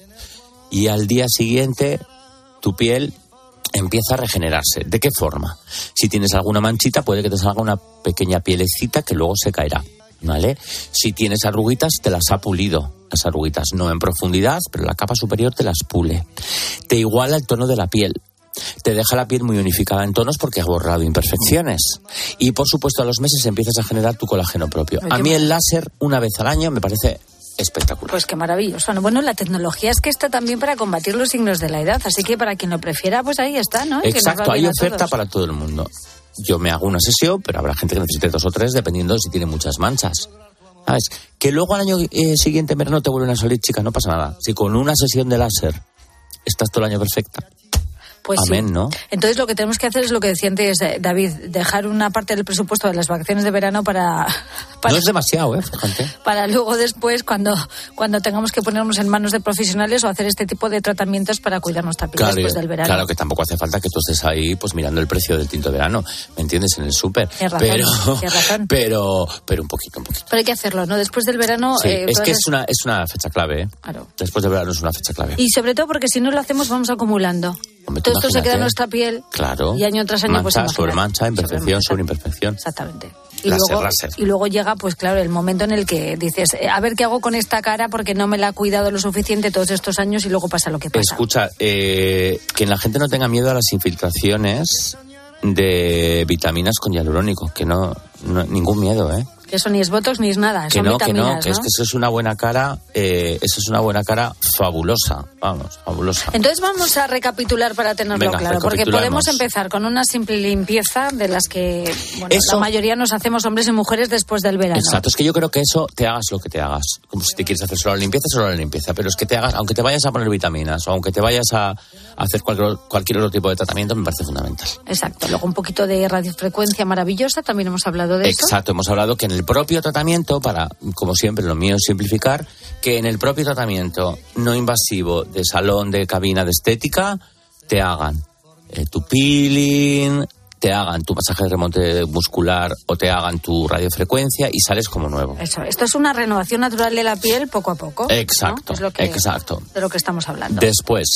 y al día siguiente tu piel empieza a regenerarse. ¿De qué forma? Si tienes alguna manchita, puede que te salga una pequeña pielecita que luego se caerá, ¿vale? Si tienes arruguitas, te las ha pulido. Las arruguitas no en profundidad, pero la capa superior te las pule. Te iguala el tono de la piel. Te deja la piel muy unificada en tonos porque ha borrado imperfecciones. Y, por supuesto, a los meses empiezas a generar tu colágeno propio. A mí el láser, una vez al año, me parece espectacular. Pues qué maravilloso. Bueno, la tecnología es que está también para combatir los signos de la edad, así que para quien lo prefiera, pues ahí está, ¿no? Y que nos va Exacto, hay bien a oferta todos. para todo el mundo. Yo me hago una sesión, pero habrá gente que necesite dos o tres, dependiendo de si tiene muchas manchas. ¿Sabes? Que luego al año eh, siguiente, en verano, te vuelven a salir, chicas, no pasa nada. Si con una sesión de láser estás todo el año perfecta. Pues Amén, sí. ¿no? Entonces lo que tenemos que hacer es lo que decía antes eh, David, dejar una parte del presupuesto de las vacaciones de verano para para, No es demasiado, ¿eh? Fíjate. para luego después cuando cuando tengamos que ponernos en manos de profesionales o hacer este tipo de tratamientos para cuidar nuestra piel Claro, después del verano. claro que tampoco hace falta que tú estés ahí pues mirando el precio del tinto de verano, ¿me entiendes? En el súper. Tienes razón, Pero, tienes razón. pero, pero un poquito, un poquito. Pero hay que hacerlo, ¿no? Después del verano... Sí, eh, es que puedes- es una, es una fecha clave, ¿eh? Claro. Después de verano es una fecha clave. Y sobre todo porque si no lo hacemos vamos acumulando. Hombre, tú Todo esto se queda en imagínate. nuestra piel Claro. y año tras año pues mancha sobre imagínate. mancha, imperfección sobre imperfección. Exactamente. Y Láser, luego, láser. y luego llega, pues claro, el momento en el que dices, eh, a ver qué hago con esta cara porque no me la he cuidado lo suficiente todos estos años y luego pasa lo que pasa. Escucha, eh, que la gente no tenga miedo a las infiltraciones de vitaminas con hialurónico, que no, no ningún miedo, ¿eh? Que eso ni es botox ni es nada, Que son no, que vitaminas, no, que es ¿no? que eso es una buena cara, eh, eso es una buena cara fabulosa, vamos, fabulosa. Entonces vamos a recapitular para tenerlo Venga, claro, porque recapitulamos. podemos empezar con una simple limpieza de las que bueno, Eso- la mayoría nos hacemos hombres y mujeres después del verano. Exacto, es que yo creo que eso te hagas lo que te hagas. Como si te quieres hacer solo la limpieza, solo la limpieza. Pero es que te hagas, aunque te vayas a poner vitaminas o aunque te vayas a hacer cualquier, cualquier otro tipo de tratamiento, me parece fundamental. Exacto, luego un poquito de radiofrecuencia maravillosa, también hemos hablado de eso. Exacto, hemos hablado que en el propio tratamiento, para, como siempre, lo mío es simplificar, que en el propio tratamiento no invasivo de salón, de cabina, de estética, te hagan eh, tu peeling, te hagan tu masaje de remonte muscular o te hagan tu radiofrecuencia y sales como nuevo. Eso, esto es una renovación natural de la piel poco a poco. ¿no? Exacto, Es lo que, exacto. de lo que estamos hablando. Después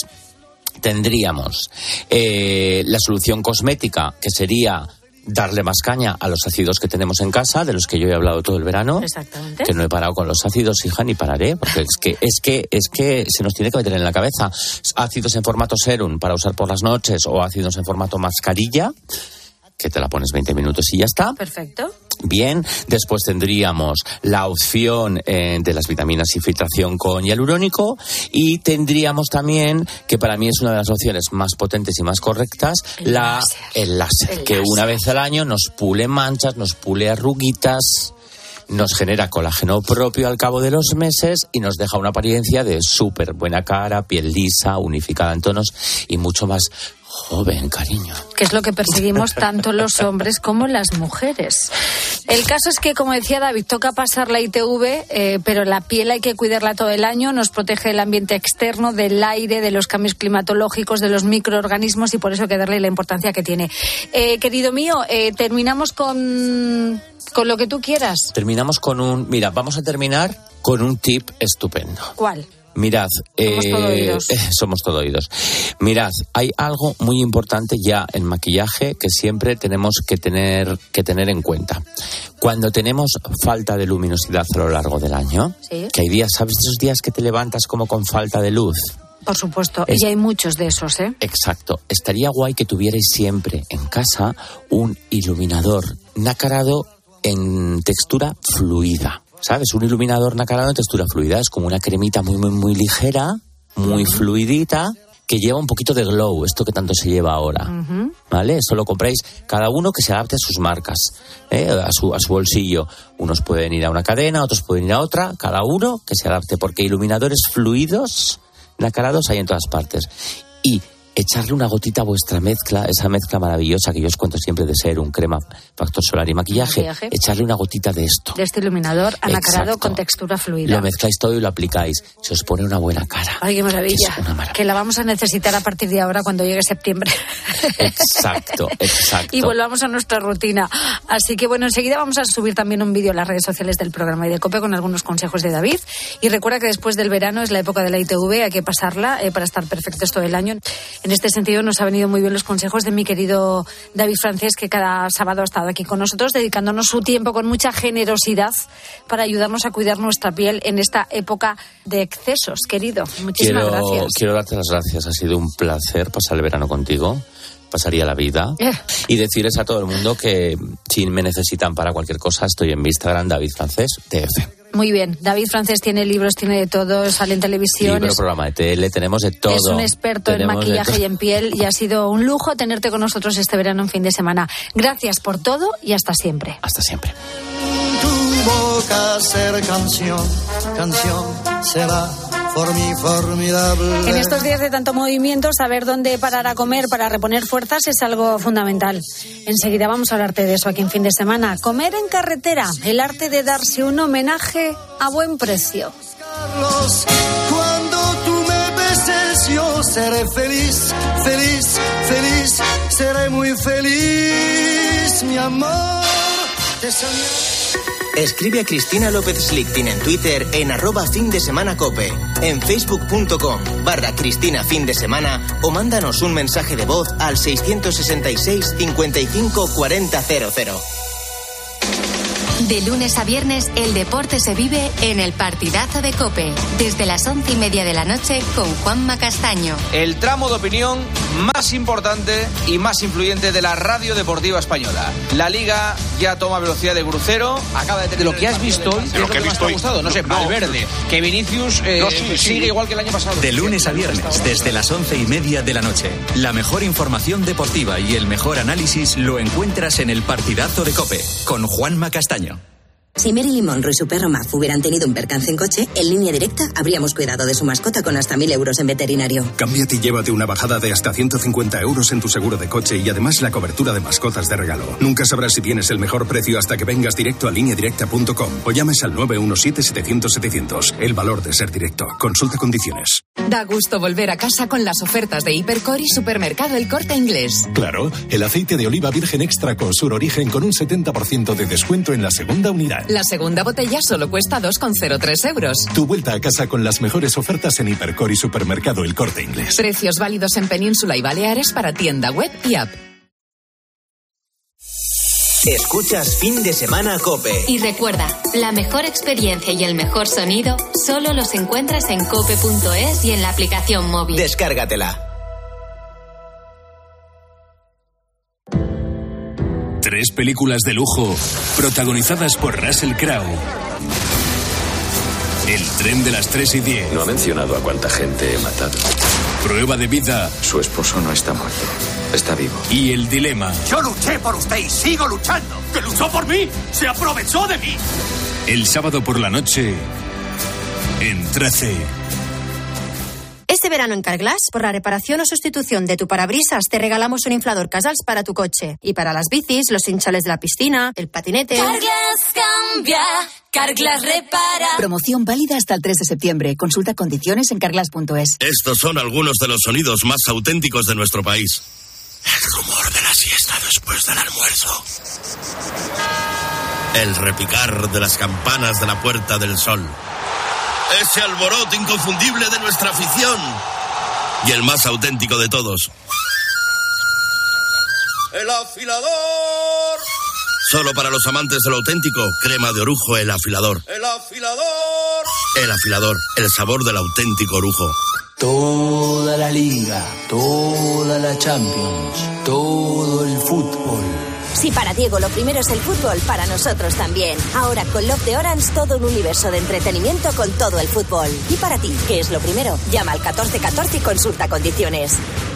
tendríamos eh, la solución cosmética, que sería darle más caña a los ácidos que tenemos en casa, de los que yo he hablado todo el verano. Exactamente. Que no he parado con los ácidos, hija, ni pararé, porque es que es que es que se nos tiene que meter en la cabeza. Ácidos en formato serum para usar por las noches o ácidos en formato mascarilla, que te la pones veinte minutos y ya está. Perfecto. Bien, después tendríamos la opción eh, de las vitaminas sin filtración con hialurónico y tendríamos también, que para mí es una de las opciones más potentes y más correctas, El la láser. el láser, El que láser. una vez al año nos pule manchas, nos pule arruguitas, nos genera colágeno propio al cabo de los meses y nos deja una apariencia de súper buena cara, piel lisa, unificada en tonos y mucho más joven, cariño. Que es lo que perseguimos tanto los hombres como las mujeres. El caso es que, como decía David, toca pasar la I T V, eh, pero la piel hay que cuidarla todo el año, nos protege del ambiente externo, del aire, de los cambios climatológicos, de los microorganismos y por eso hay que darle la importancia que tiene. Eh, querido mío, eh, terminamos con, con lo que tú quieras. Terminamos con un... Mira, vamos a terminar con un tip estupendo. ¿Cuál? Mirad, Somos eh, todo oídos. eh, somos todo oídos. Mirad, hay algo muy importante ya en maquillaje que siempre tenemos que tener que tener en cuenta. Cuando tenemos falta de luminosidad a lo largo del año, Sí. que hay días, ¿sabes esos días que te levantas como con falta de luz? Por supuesto, Es- y hay muchos de esos, ¿eh? Exacto. Estaría guay que tuvierais siempre en casa un iluminador nacarado en textura fluida. ¿Sabes? Un iluminador nacarado en textura fluida. Es como una cremita muy, muy, muy ligera, muy fluidita, que lleva un poquito de glow, esto que tanto se lleva ahora, uh-huh. ¿vale? Eso lo compráis cada uno que se adapte a sus marcas, ¿eh? a, su, a su bolsillo. Unos pueden ir a una cadena, otros pueden ir a otra, cada uno que se adapte, porque iluminadores fluidos, nacarados hay en todas partes. Y echarle una gotita a vuestra mezcla, esa mezcla maravillosa que yo os cuento siempre de serum, crema, factor solar y maquillaje, maquillaje. Echarle una gotita de esto. De este iluminador anacarado. Exacto. Con textura fluida. Lo mezcláis todo y lo aplicáis. Se os pone una buena cara. Ay, qué maravilla. Que, maravilla. Que la vamos a necesitar a partir de ahora cuando llegue septiembre. Exacto, exacto. Y volvamos a nuestra rutina. Así que bueno, enseguida vamos a subir también un vídeo a las redes sociales del programa y de COPE con algunos consejos de David. Y recuerda que después del verano es la época de la I T V, hay que pasarla eh, para estar perfectos todo el año. En este sentido nos ha venido muy bien los consejos de mi querido David Francés, que cada sábado ha estado aquí con nosotros, dedicándonos su tiempo con mucha generosidad para ayudarnos a cuidar nuestra piel en esta época de excesos, querido. Muchísimas quiero, gracias. Quiero darte las gracias. Ha sido un placer pasar el verano contigo. Pasaría la vida. Eh. Y decirles a todo el mundo que si me necesitan para cualquier cosa, estoy en mi Instagram, David Francés, T F. Muy bien. David Francés tiene libros, tiene de todo, sale en televisión. Libro, es, programa de tele, tenemos de todo. Es un experto tenemos en maquillaje y en piel y ha sido un lujo tenerte con nosotros este verano en fin de semana. Gracias por todo y hasta siempre. Hasta siempre. Tu boca ser canción, canción será por mí formidable. En estos días de tanto movimiento, saber dónde parar a comer para reponer fuerzas es algo fundamental. Enseguida vamos a hablarte de eso aquí en fin de semana. Comer en carretera, el arte de darse un homenaje a buen precio. Carlos, cuando tú me beses yo seré feliz, feliz, feliz, seré muy feliz, mi amor. Te soñé. Escribe a Cristina López Slichting en Twitter en arroba fin de semana cope, en facebook.com barra Cristina fin de semana o mándanos un mensaje de voz al seiscientos sesenta y seis cincuenta y cinco cuarenta cero cero. De lunes a viernes, el deporte se vive en el partidazo de COPE, desde las once y media de la noche con Juanma Castaño. El tramo de opinión más importante y más influyente de la radio deportiva española. La Liga ya toma velocidad de crucero, acaba de tener... De lo que has visto hoy, ¿qué es lo que más te ha gustado? No sé, Valverde, que Vinicius eh, no, sí, sí. sigue igual que el año pasado. De lunes a viernes, desde las once y media de la noche. La mejor información deportiva y el mejor análisis lo encuentras en el partidazo de COPE, con Juanma Castaño. Si Marilyn Monroe y su perro Muff hubieran tenido un percance en coche, en Línea Directa habríamos cuidado de su mascota con hasta mil euros en veterinario. Cámbiate y llévate una bajada de hasta ciento cincuenta euros en tu seguro de coche y además la cobertura de mascotas de regalo. Nunca sabrás si tienes el mejor precio hasta que vengas directo a línea directa punto com o llames al nueve uno siete setecientos setecientos. El valor de ser directo. Consulta condiciones. Da gusto volver a casa con las ofertas de Hipercor y Supermercado El Corte Inglés. Claro, el aceite de oliva virgen extra con Sur Origen con un setenta por ciento de descuento en la segunda unidad. La segunda botella solo cuesta dos coma cero tres euros. Tu vuelta a casa con las mejores ofertas en Hipercor y Supermercado El Corte Inglés. Precios válidos en Península y Baleares para tienda web y app. Escuchas Fin de Semana COPE. Y recuerda, la mejor experiencia y el mejor sonido solo los encuentras en cope punto es y en la aplicación móvil. Descárgatela. Tres películas de lujo protagonizadas por Russell Crowe. El tren de las tres y diez. No ha mencionado a cuánta gente he matado. Prueba de vida. Su esposo no está muerto, está vivo. Y el dilema. Yo luché por usted y sigo luchando. ¡Que luchó por mí! ¡Se aprovechó de mí! El sábado por la noche en trece. Este verano en Carglass, por la reparación o sustitución de tu parabrisas, te regalamos un inflador Casals para tu coche. Y para las bicis, los hinchales de la piscina, el patinete... Carglass cambia, Carglass repara. Promoción válida hasta el tres de septiembre. Consulta condiciones en carglass punto es. Estos son algunos de los sonidos más auténticos de nuestro país. El rumor de la siesta después del almuerzo. El repicar de las campanas de la Puerta del Sol. Ese alboroto inconfundible de nuestra afición. Y el más auténtico de todos. ¡El afilador! Solo para los amantes de lo auténtico, crema de orujo El Afilador. ¡El afilador! El Afilador, el sabor del auténtico orujo. Toda la Liga, toda la Champions, todo el fútbol. Si para Diego lo primero es el fútbol, para nosotros también. Ahora con Love de Orange, todo un universo de entretenimiento con todo el fútbol. Y para ti, ¿qué es lo primero? Llama al catorce catorce y consulta condiciones.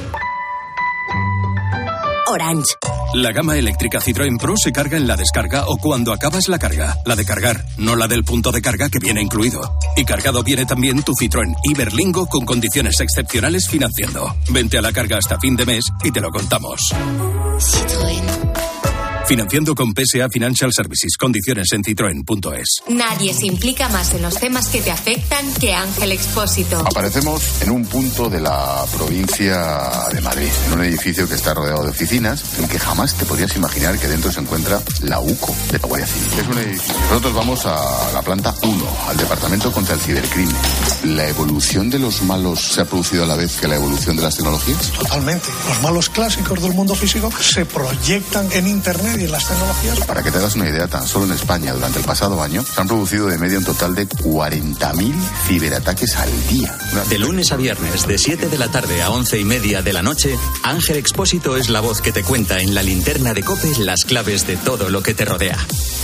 Orange. La gama eléctrica Citroën Pro se carga en la descarga o cuando acabas la carga. La de cargar, no la del punto de carga que viene incluido. Y cargado viene también tu Citroën Iberlingo con condiciones excepcionales financiando. Vente a la carga hasta fin de mes y te lo contamos. Citroën. Financiando con P S A Financial Services. Condiciones en citroen punto es. Nadie se implica más en los temas que te afectan que Ángel Expósito. Aparecemos en un punto de la provincia de Madrid, en un edificio que está rodeado de oficinas, en que jamás te podrías imaginar que dentro se encuentra la U C O de la Guardia Civil. Es un edificio. Nosotros vamos a la planta uno, al Departamento contra el Cibercrimen. ¿La evolución de los malos se ha producido a la vez que la evolución de las tecnologías? Totalmente. Los malos clásicos del mundo físico se proyectan en Internet y en las tecnologías. Para que te hagas una idea, tan solo en España durante el pasado año se han producido de media un total de cuarenta mil ciberataques al día. De lunes a viernes, de siete de la tarde a once y media de la noche, Ángel Expósito es la voz que te cuenta en la linterna de COPE las claves de todo lo que te rodea.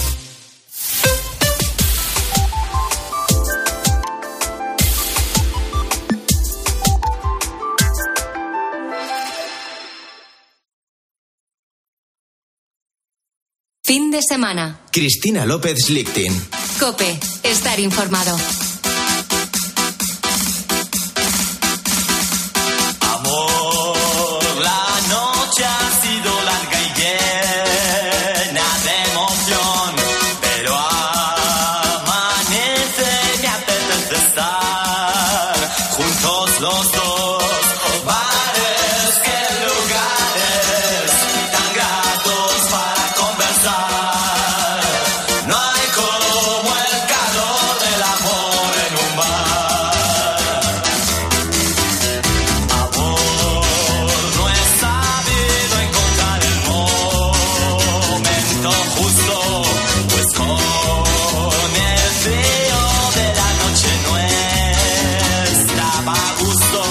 Fin de semana. Cristina López Lichtin. COPE. Estar informado. Amor, la noche ha sido larga y llena de emoción, pero amanece, me apetece estar juntos los dos. Bares, qué lugares tan gratos para conversar. No hay como el calor del amor en un bar. Amor, no he sabido encontrar el momento justo, pues con el frío de la noche no estaba a gusto.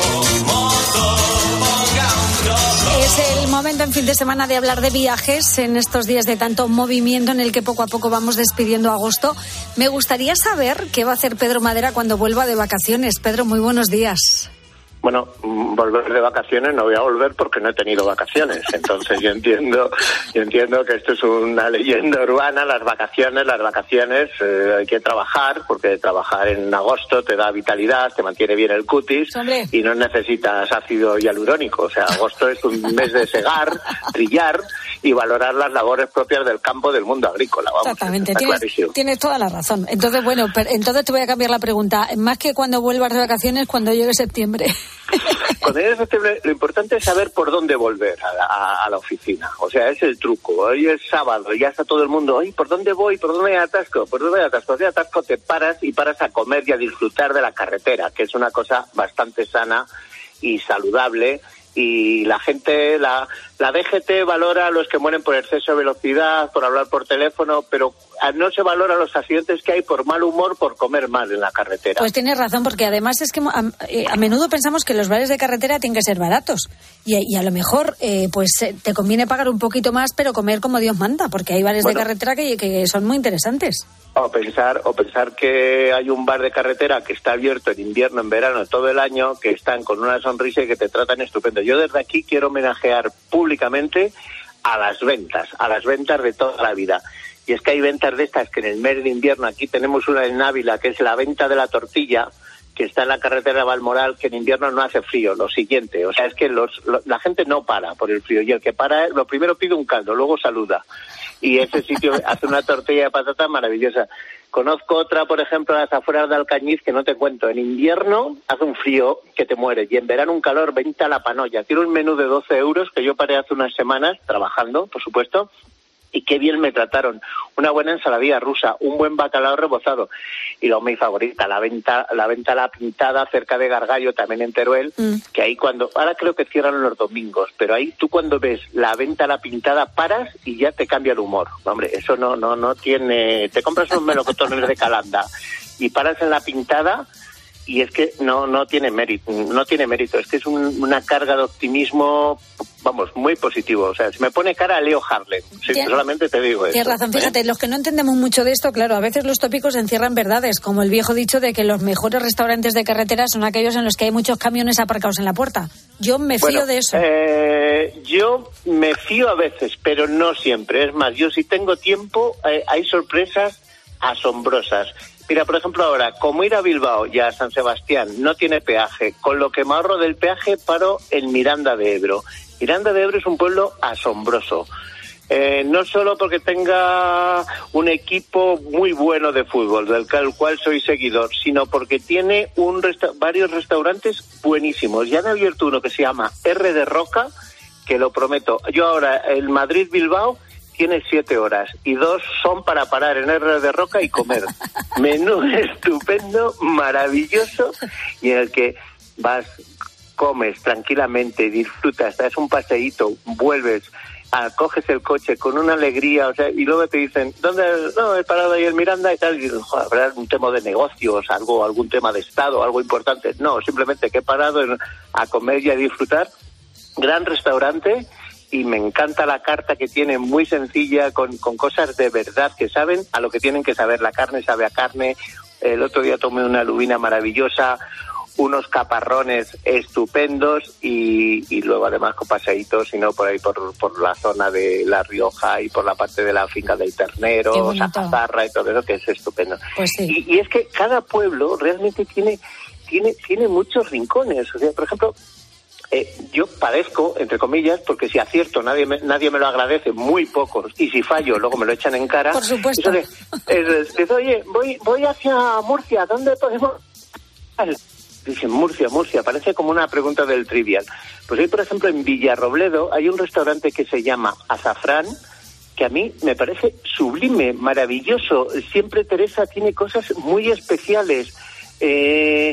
Mozo, ponga un trozo. Es el momento en fin de semana de hablar de viajes en estos días de tanto movimiento en el que poco a poco vamos despidiendo agosto. Me gustaría saber qué va a hacer Pedro Madera cuando vuelva de vacaciones. Pedro, muy buenos días. Bueno, volver de vacaciones no voy a volver porque no he tenido vacaciones. Entonces yo entiendo, yo entiendo que esto es una leyenda urbana, las vacaciones, las vacaciones, eh, hay que trabajar, porque trabajar en agosto te da vitalidad, te mantiene bien el cutis. Hombre. Y no necesitas ácido hialurónico. O sea, agosto es un mes de segar, trillar y valorar las labores propias del campo, del mundo agrícola. Vamos, Exactamente, está tienes, clarísimo. tienes toda la razón. Entonces, bueno, per- entonces te voy a cambiar la pregunta. Más que cuando vuelvas de vacaciones, cuando llegue septiembre. Cuando llegue septiembre, lo importante es saber por dónde volver a la, a, a la oficina. O sea, es el truco. Hoy es sábado, ya está todo el mundo. Oye, ¿por dónde voy? ¿Por dónde me atasco? ¿Por dónde me atasco? Si atasco te paras y paras a comer y a disfrutar de la carretera, que es una cosa bastante sana y saludable. Y la gente, la, la D G T valora a los que mueren por exceso de velocidad, por hablar por teléfono, pero no se valora los accidentes que hay por mal humor, por comer mal en la carretera. Pues tienes razón, porque además es que a, eh, a menudo pensamos que los bares de carretera tienen que ser baratos. Y, y a lo mejor eh, pues eh, te conviene pagar un poquito más, pero comer como Dios manda, porque hay bares Bueno. de carretera que, que son muy interesantes. O pensar, o pensar que hay un bar de carretera que está abierto en invierno, en verano, todo el año, que están con una sonrisa y que te tratan estupendo. Yo desde aquí quiero homenajear públicamente a las ventas, a las ventas de toda la vida. Y es que hay ventas de estas que en el mes de invierno, aquí tenemos una en Ávila, que es la venta de la tortilla, que está en la carretera de Valmoral, que en invierno no hace frío. Lo siguiente, o sea, es que los, lo, la gente no para por el frío, y el que para, lo primero pide un caldo, luego saluda. Y ese sitio hace una tortilla de patata maravillosa. Conozco otra, por ejemplo, a las afueras de Alcañiz, que no te cuento. En invierno hace un frío que te mueres, y en verano un calor, vente a la panolla. Tiene un menú de doce euros que yo paré hace unas semanas, trabajando, por supuesto, y qué bien me trataron. Una buena ensaladilla rusa, un buen bacalao rebozado. Y luego mi favorita, la venta, la venta La Pintada, cerca de Gargallo, también en Teruel, mm. que ahí cuando, ahora creo que cierran los domingos, pero ahí tú cuando ves La Venta La Pintada paras y ya te cambia el humor. Hombre, eso no, no, no tiene, te compras unos melocotones de Calanda y paras en La Pintada, y es que no, no tiene mérito, no tiene mérito, es que es un, una carga de optimismo vamos, muy positivo. O sea, si me pone cara a Leo Harlem, sí, solamente te digo eso. Tienes razón, fíjate, los que no entendemos mucho de esto, claro, a veces los tópicos encierran verdades, como el viejo dicho de que los mejores restaurantes de carretera son aquellos en los que hay muchos camiones aparcados en la puerta. Yo me fío bueno, de eso. Eh, yo me fío a veces, pero no siempre. Es más, yo si tengo tiempo, eh, hay sorpresas asombrosas. Mira, por ejemplo, ahora, como ir a Bilbao y a San Sebastián no tiene peaje, con lo que me ahorro del peaje paro en Miranda de Ebro. Miranda de Ebro es un pueblo asombroso. Eh, no solo porque tenga un equipo muy bueno de fútbol, del cual soy seguidor, sino porque tiene un resta- varios restaurantes buenísimos. Ya han abierto uno que se llama R de Roca, que lo prometo. Yo ahora, el Madrid-Bilbao tiene siete horas y dos son para parar en R de Roca y comer. Menú estupendo, maravilloso, y en el que vas, comes tranquilamente, disfrutas, das un paseíto, vuelves, a, coges el coche con una alegría, o sea, y luego te dicen, ¿dónde? No, he parado ahí en Miranda y tal, y dices, joder, habrá un tema de negocios, algo, algún tema de Estado, algo importante. No, simplemente que he parado en, a comer y a disfrutar. Gran restaurante. Y me encanta la carta que tiene, muy sencilla, con, con cosas de verdad que saben a lo que tienen que saber. La carne sabe a carne. El otro día tomé una lubina maravillosa, unos caparrones estupendos y, y luego además con paseitos, sino por ahí por, por la zona de La Rioja y por la parte de la finca del Ternero, Sajazarra y todo eso, que es estupendo. Pues sí. y, y es que cada pueblo realmente tiene, tiene, tiene muchos rincones. O sea, por ejemplo, Eh, yo padezco, entre comillas, porque si acierto nadie me, nadie me lo agradece, muy pocos, y si fallo luego me lo echan en cara. Por supuesto. Eso de, es, es, oye, voy voy hacia Murcia, ¿dónde podemos...? Dicen Murcia, Murcia, parece como una pregunta del Trivial. Pues hoy, por ejemplo, en Villarrobledo hay un restaurante que se llama Azafrán, que a mí me parece sublime, maravilloso. Siempre Teresa tiene cosas muy especiales. Eh...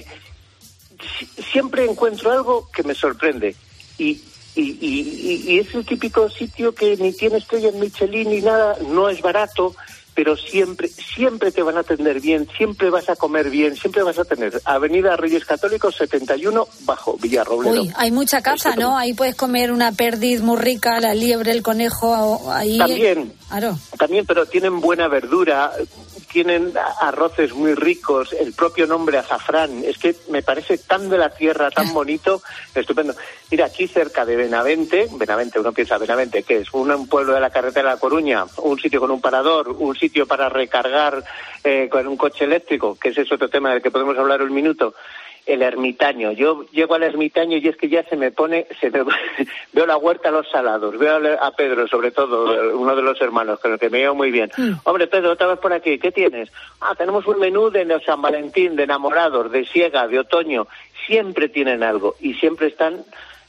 Siempre encuentro algo que me sorprende y, y, y, y es el típico sitio que ni tiene estrella en Michelin ni nada, no es barato, pero siempre siempre te van a atender bien, siempre vas a comer bien, siempre vas a tener Avenida Reyes Católicos setenta y uno bajo Villarrobledo. Uy, hay mucha caza, ¿no? Ahí puedes comer una perdiz muy rica, la liebre, el conejo, ahí... También, claro. También, pero tienen buena verdura, tienen arroces muy ricos, el propio nombre azafrán, es que me parece tan de la tierra, tan bonito, estupendo. Mira, aquí cerca de Benavente, Benavente, uno piensa Benavente, ¿qué es? Un, un pueblo de la carretera de La Coruña, un sitio con un parador, un sitio para recargar eh, con un coche eléctrico, que ese es otro tema del que podemos hablar un minuto. El Ermitaño. Yo llego al Ermitaño y es que ya se me pone, se me, veo la huerta a los salados, veo a Pedro, sobre todo, uno de los hermanos, con el que me llevo muy bien. Mm. Hombre, Pedro, otra vez por aquí, ¿qué tienes? Ah, tenemos un menú de San Valentín, de enamorados, de siega, de otoño. Siempre tienen algo y siempre están,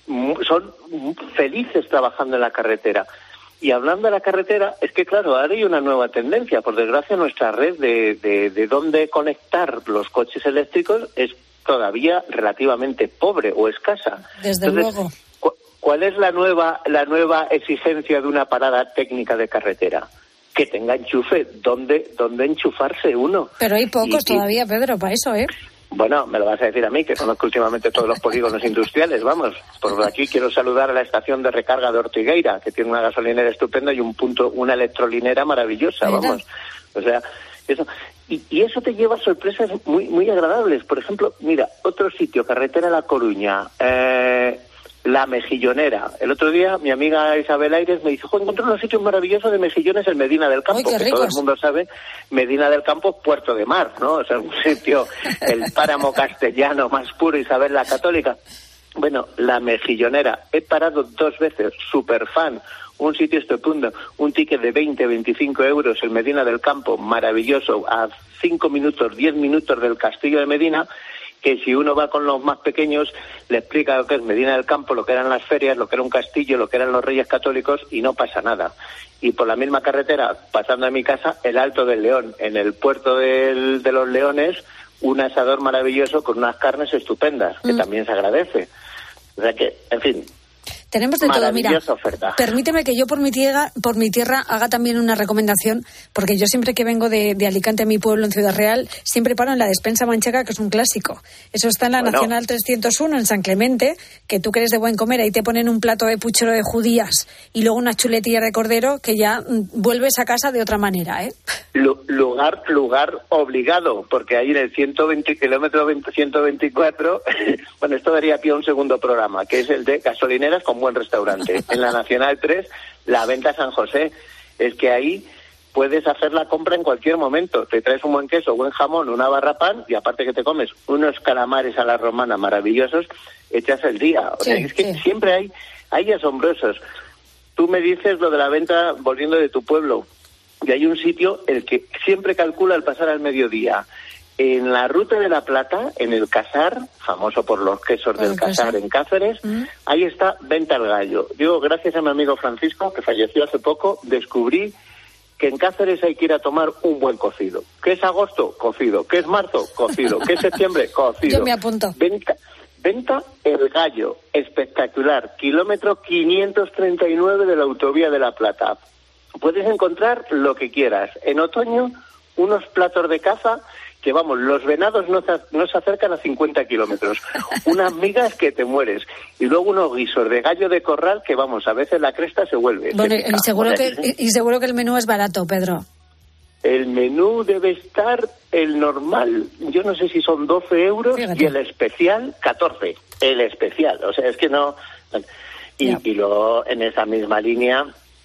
son felices trabajando en la carretera. Y hablando de la carretera, es que claro, ahora hay una nueva tendencia. Por desgracia, nuestra red de, de, de dónde conectar los coches eléctricos es todavía relativamente pobre o escasa. Desde Entonces, luego. ¿cu- ¿cuál es la nueva la nueva exigencia de una parada técnica de carretera? Que tenga enchufe, ¿dónde, dónde enchufarse uno? Pero hay pocos y, y, todavía, Pedro, para eso, ¿eh? Bueno, me lo vas a decir a mí, que conozco últimamente todos los polígonos industriales, vamos. Por aquí quiero saludar a la estación de recarga de Ortigueira, que tiene una gasolinera estupenda y un punto, una electrolinera maravillosa, ¿verdad? Vamos. O sea, eso... Y, y eso te lleva a sorpresas muy muy agradables. Por ejemplo, mira, otro sitio, carretera La Coruña, eh, La Mejillonera. El otro día mi amiga Isabel Aires me dijo, encontré unos sitios maravillosos de mejillones en Medina del Campo, Uy, que todo el mundo sabe, Medina del Campo, Puerto de Mar, ¿no? O sea, un sitio, el páramo castellano más puro, Isabel la Católica. Bueno, La Mejillonera. He parado dos veces, super fan. Un sitio estupendo, un ticket de veinte, veinticinco euros en Medina del Campo, maravilloso, a cinco minutos, diez minutos del Castillo de Medina, que si uno va con los más pequeños, le explica lo que es Medina del Campo, lo que eran las ferias, lo que era un castillo, lo que eran los Reyes Católicos, y no pasa nada. Y por la misma carretera, pasando a mi casa, el Alto del León, en el puerto del, de los Leones, un asador maravilloso con unas carnes estupendas, que mm. también se agradece. O sea que, en fin... Tenemos de todo, mira. Oferta. Permíteme que yo por mi tierra, por mi tierra haga también una recomendación, porque yo siempre que vengo de, de Alicante, a mi pueblo, en Ciudad Real, siempre paro en la despensa manchega, que es un clásico. Eso está en la bueno. Nacional trescientos uno, en San Clemente, que tú que eres de buen comer, ahí te ponen un plato de puchero de judías y luego una chuletilla de cordero, que ya mm, vuelves a casa de otra manera, ¿eh? Lu- lugar, lugar obligado, porque ahí en el ciento veinte, kilómetro ciento veinticuatro, bueno, esto daría pie a un segundo programa, que es el de gasolineras con buen restaurante. En la Nacional tres, la Venta San José, es que ahí puedes hacer la compra en cualquier momento. Te traes un buen queso, buen jamón, una barra pan, y aparte que te comes unos calamares a la romana maravillosos, echas el día. O sea, sí, es que sí. siempre hay, hay asombrosos. Tú me dices lo de la venta volviendo de tu pueblo, y hay un sitio el que siempre calcula el pasar al mediodía. En la Ruta de la Plata, en el Casar, famoso por los quesos del Casar en Cáceres, ¿Mm? ahí está Venta al Gallo. Yo, gracias a mi amigo Francisco, que falleció hace poco, descubrí que en Cáceres hay que ir a tomar un buen cocido. ¿Qué es agosto? Cocido. ¿Qué es marzo? Cocido. ¿Qué es septiembre? Cocido. Yo me apunto. Venta, Venta el Gallo, espectacular. Kilómetro quinientos treinta y nueve de la Autovía de la Plata. Puedes encontrar lo que quieras. En otoño, unos platos de caza que, vamos, los venados no, no se acercan a cincuenta kilómetros. Unas migas que te mueres. Y luego unos guisos de gallo de corral que, vamos, a veces la cresta se vuelve. Bueno, y seguro, que, y seguro que el menú es barato, Pedro. El menú debe estar el normal, yo no sé si son doce euros, Fíjate. Y el especial catorce. El especial, o sea, es que no... Y, y luego, en esa misma línea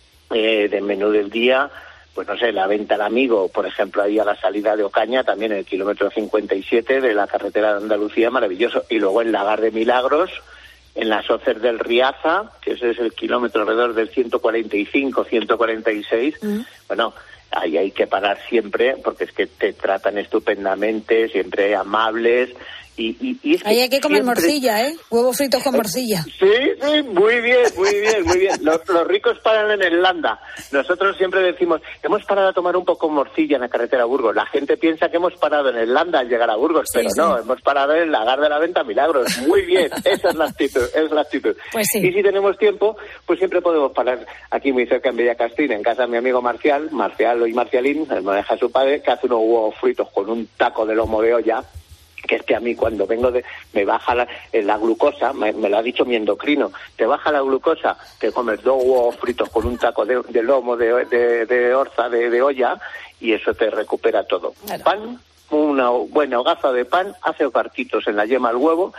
eh, de menú del día... Pues no sé, la Venta al Amigo, por ejemplo, ahí a la salida de Ocaña, también en el kilómetro cincuenta y siete de la carretera de Andalucía, maravilloso. Y luego en Lagar de Milagros, en las Oces del Riaza, que ese es el kilómetro alrededor del ciento cuarenta y cinco, ciento cuarenta y seis, mm. bueno, ahí hay que parar siempre, porque es que te tratan estupendamente, siempre amables. Y, y, y es que ahí hay que comer siempre... morcilla, ¿eh? Huevos fritos con morcilla. Sí, sí, muy bien, muy bien, muy bien. Los, los ricos paran en el Landa. Nosotros siempre decimos, hemos parado a tomar un poco morcilla en la carretera a Burgos. La gente piensa que hemos parado en el Landa al llegar a Burgos, sí, pero sí. no, hemos parado en el Lagar de la Venta Milagros. Muy bien, esa es la actitud, esa es la actitud. Pues sí. Y si tenemos tiempo, pues siempre podemos parar aquí muy cerca en Villacastín, en casa de mi amigo Marcial, Marcial y Marcialín, el maneja su padre, que hace unos huevos fritos con un taco de lomo de olla, que es que a mí cuando vengo de me baja la, la glucosa, me, me lo ha dicho mi endocrino, te baja la glucosa, te comes dos huevos fritos con un taco de, de lomo de, de, de orza, de, de olla, y eso te recupera todo. Claro. Pan, una buena hogaza de pan, hace barquitos en la yema al huevo,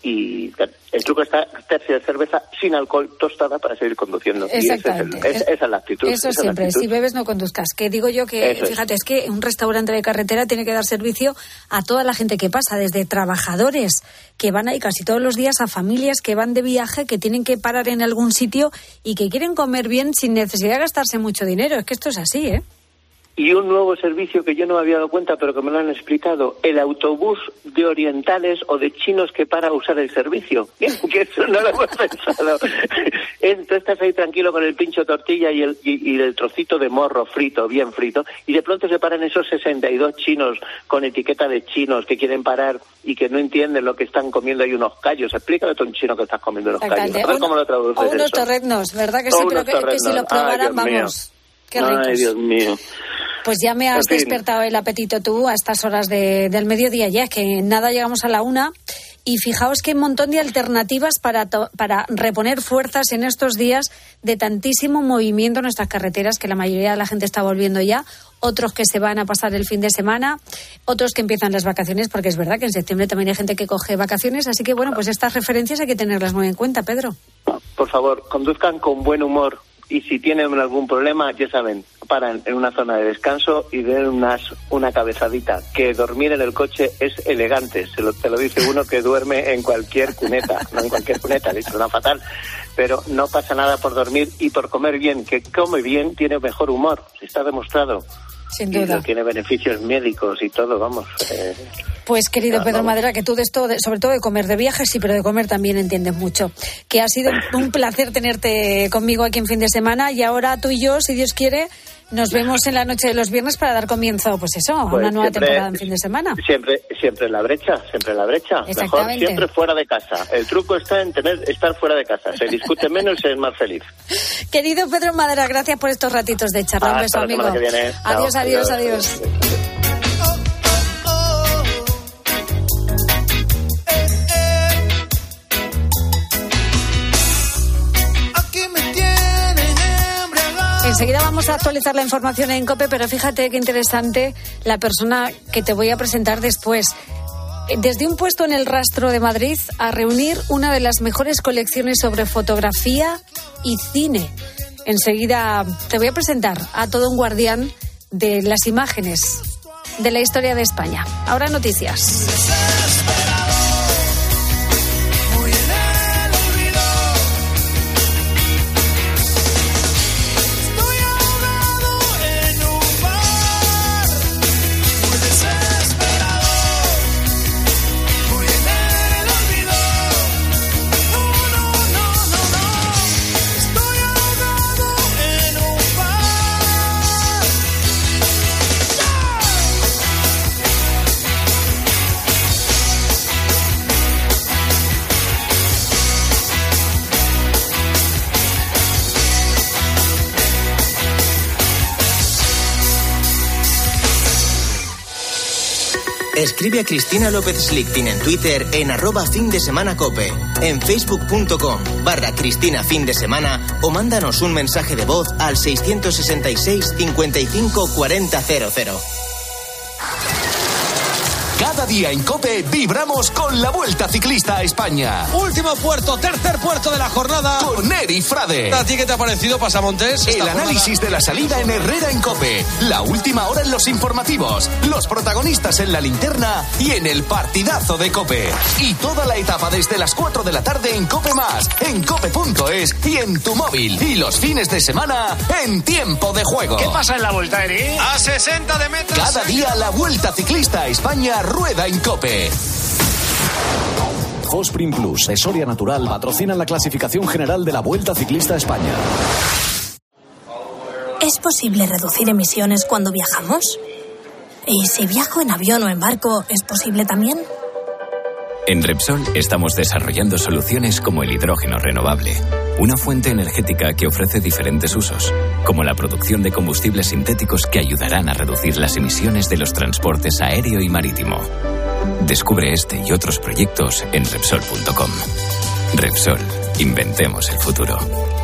y el truco está tercio de cerveza sin alcohol tostada para seguir conduciendo. Exactamente. Y ese es el, es, esa es la actitud. Eso esa siempre, actitud. Si bebes no conduzcas. Que digo yo que, Eso fíjate, es. es que un restaurante de carretera tiene que dar servicio a toda la gente que pasa, desde trabajadores que van ahí casi todos los días, a familias que van de viaje, que tienen que parar en algún sitio y que quieren comer bien sin necesidad de gastarse mucho dinero. Es que esto es así, ¿eh? Y un nuevo servicio que yo no me había dado cuenta, pero que me lo han explicado, el autobús de orientales o de chinos que para a usar el servicio. Que eso no lo hemos pensado. Tú estás ahí tranquilo con el pincho tortilla y el, y, y el trocito de morro frito, bien frito, y de pronto se paran esos sesenta y dos chinos con etiqueta de chinos que quieren parar y que no entienden lo que están comiendo. Hay unos callos. Explícale a un chino que estás comiendo unos callos. A ver cómo lo traduces. O unos eso. torreznos, ¿verdad que sí? O Pero que, que si los probaran, Ay, vamos... Qué ricos. Ay, Dios mío. Pues ya me has en fin. despertado el apetito tú a estas horas de, del mediodía ya, que nada llegamos a la una. Y fijaos que hay un montón de alternativas para, to- para reponer fuerzas en estos días de tantísimo movimiento en nuestras carreteras, que la mayoría de la gente está volviendo ya, otros que se van a pasar el fin de semana, otros que empiezan las vacaciones, porque es verdad que en septiembre también hay gente que coge vacaciones, así que bueno, pues estas referencias hay que tenerlas muy en cuenta, Pedro. Por favor, conduzcan con buen humor. Y si tienen algún problema, ya saben, paran en una zona de descanso y den unas, una cabezadita. Que dormir en el coche es elegante. Se lo, te lo dice uno que duerme en cualquier cuneta. No en cualquier cuneta, le suena fatal. Pero no pasa nada por dormir y por comer bien. Que come bien tiene mejor humor. Está demostrado. Sin duda. Y tiene beneficios médicos y todo, vamos. Eh, Pues querido no, Pedro no. Madera, que tú de esto, de, sobre todo de comer, de viajes, sí, pero de comer también entiendes mucho. Que ha sido un placer tenerte conmigo aquí en fin de semana y ahora tú y yo, si Dios quiere, nos vemos en la noche de los viernes para dar comienzo, pues eso, a Pues una nueva siempre- temporada en fin de semana. Siempre, siempre en la brecha, siempre en la brecha. Mejor Exactamente. siempre fuera de casa. El truco está en tener, estar fuera de casa. Se discute menos y se es más feliz. Querido Pedro Madera, gracias por estos ratitos de charla. Un beso, Hasta la amigo. semana que viene. Adiós, Chao. adiós, adiós. Enseguida vamos a actualizar la información en COPE, pero fíjate qué interesante la persona que te voy a presentar después. Desde un puesto en el Rastro de Madrid a reunir una de las mejores colecciones sobre fotografía y cine. Enseguida te voy a presentar a todo un guardián de las imágenes de la historia de España. Ahora noticias. Escribe a Cristina López Slichting en Twitter en arroba fin de semana cope, en facebook.com barra Cristina fin de semana o mándanos un mensaje de voz al seiscientos sesenta y seis cincuenta y cinco cuarenta cero cero. Cada día en COPE vibramos con la Vuelta Ciclista a España. Último puerto, tercer puerto de la jornada. Con Neri Frade. ¿A ti qué te ha parecido, Pasamontes? El análisis de la salida en Herrera en COPE. La última hora en los informativos. Los protagonistas en la linterna y en el partidazo de COPE. Y toda la etapa desde las cuatro de la tarde en COPE Más, en cope punto es y en tu móvil. Y los fines de semana en Tiempo de Juego. ¿Qué pasa en la Vuelta, Eri? A sesenta de metros. Cada día la Vuelta Ciclista a España rueda en COPE. Fosprin Plus, Esoria Natural, patrocinan la clasificación general de la Vuelta Ciclista a España. ¿Es posible reducir emisiones cuando viajamos? ¿Y si viajo en avión o en barco, es posible también? En Repsol estamos desarrollando soluciones como el hidrógeno renovable, una fuente energética que ofrece diferentes usos, como la producción de combustibles sintéticos que ayudarán a reducir las emisiones de los transportes aéreo y marítimo. Descubre este y otros proyectos en Repsol punto com. Repsol, inventemos el futuro.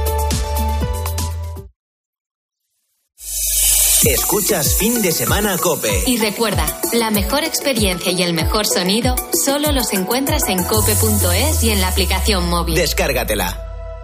Escuchas Fin de Semana COPE. Y recuerda, la mejor experiencia y el mejor sonido solo los encuentras en cope punto es y en la aplicación móvil. Descárgatela.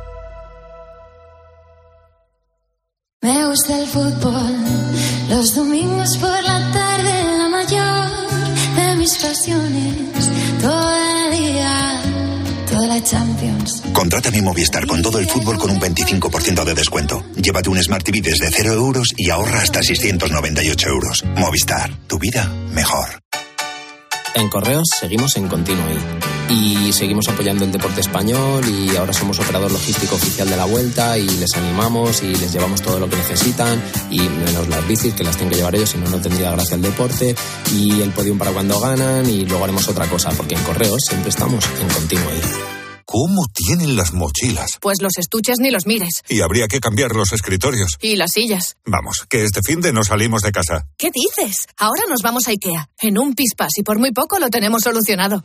Me gusta el fútbol, los domingos por la tarde, la mayor de mis pasiones, todo el día, toda la Champions. Contrata mi Movistar con todo el fútbol con un veinticinco por ciento de descuento. Llévate un Smart T V desde cero euros y ahorra hasta seiscientos noventa y ocho euros. Movistar, tu vida mejor. En Correos seguimos en Continuo I. Y seguimos apoyando el deporte español y ahora somos operador logístico oficial de la Vuelta y les animamos y les llevamos todo lo que necesitan y menos las bicis que las tienen que llevar ellos, si no, no tendría gracia el deporte, y el podium para cuando ganan, y luego haremos otra cosa porque en Correos siempre estamos en Continuo I. ¿Cómo tienen las mochilas? Pues los estuches ni los mires. Y habría que cambiar los escritorios. Y las sillas. Vamos, que este finde no salimos de casa. ¿Qué dices? Ahora nos vamos a IKEA. En un pispás y por muy poco lo tenemos solucionado.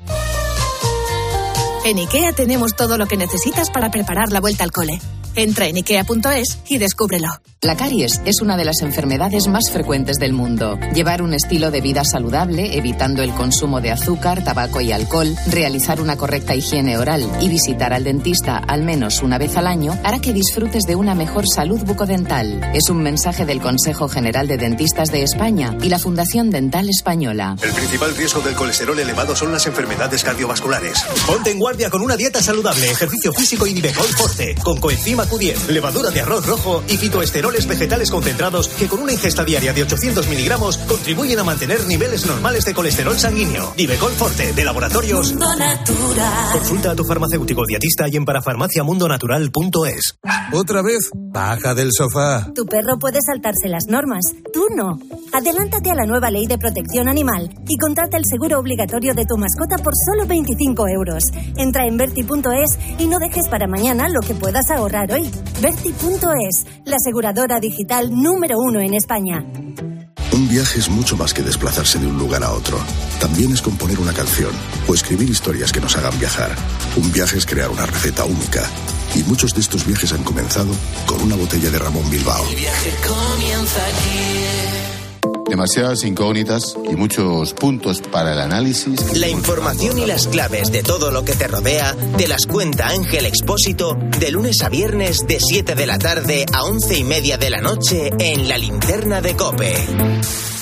En IKEA tenemos todo lo que necesitas para preparar la vuelta al cole. Entra en ikea punto es y descúbrelo. La caries es una de las enfermedades más frecuentes del mundo. Llevar un estilo de vida saludable, evitando el consumo de azúcar, tabaco y alcohol, realizar una correcta higiene oral y visitar al dentista al menos una vez al año hará que disfrutes de una mejor salud bucodental. Es un mensaje del Consejo General de Dentistas de España y la Fundación Dental Española. El principal riesgo del colesterol elevado son las enfermedades cardiovasculares. Ponte en guardia con una dieta saludable, ejercicio físico y Nivecol Forte, con coenzima Q diez, levadura de arroz rojo y fitoesteroles vegetales concentrados que con una ingesta diaria de ochocientos miligramos contribuyen a mantener niveles normales de colesterol sanguíneo. Divecol Forte, de Laboratorios Mundo Natural. Consulta a tu farmacéutico dietista y en parafarmaciamundonatural punto es. ¿Otra vez? Baja del sofá. Tu perro puede saltarse las normas, tú no. Adelántate a la nueva ley de protección animal y contrata el seguro obligatorio de tu mascota por solo veinticinco euros. Entra en Berti punto es y no dejes para mañana lo que puedas ahorrar hoy. Berti punto es, la aseguradora digital número uno en España. Un viaje es mucho más que desplazarse de un lugar a otro. También es componer una canción o escribir historias que nos hagan viajar. Un viaje es crear una receta única. Y muchos de estos viajes han comenzado con una botella de Ramón Bilbao. El viaje comienza aquí. Demasiadas incógnitas y muchos puntos para el análisis. La información y las claves de todo lo que te rodea te las cuenta Ángel Expósito de lunes a viernes de siete de la tarde a once y media de la noche en La Linterna de COPE.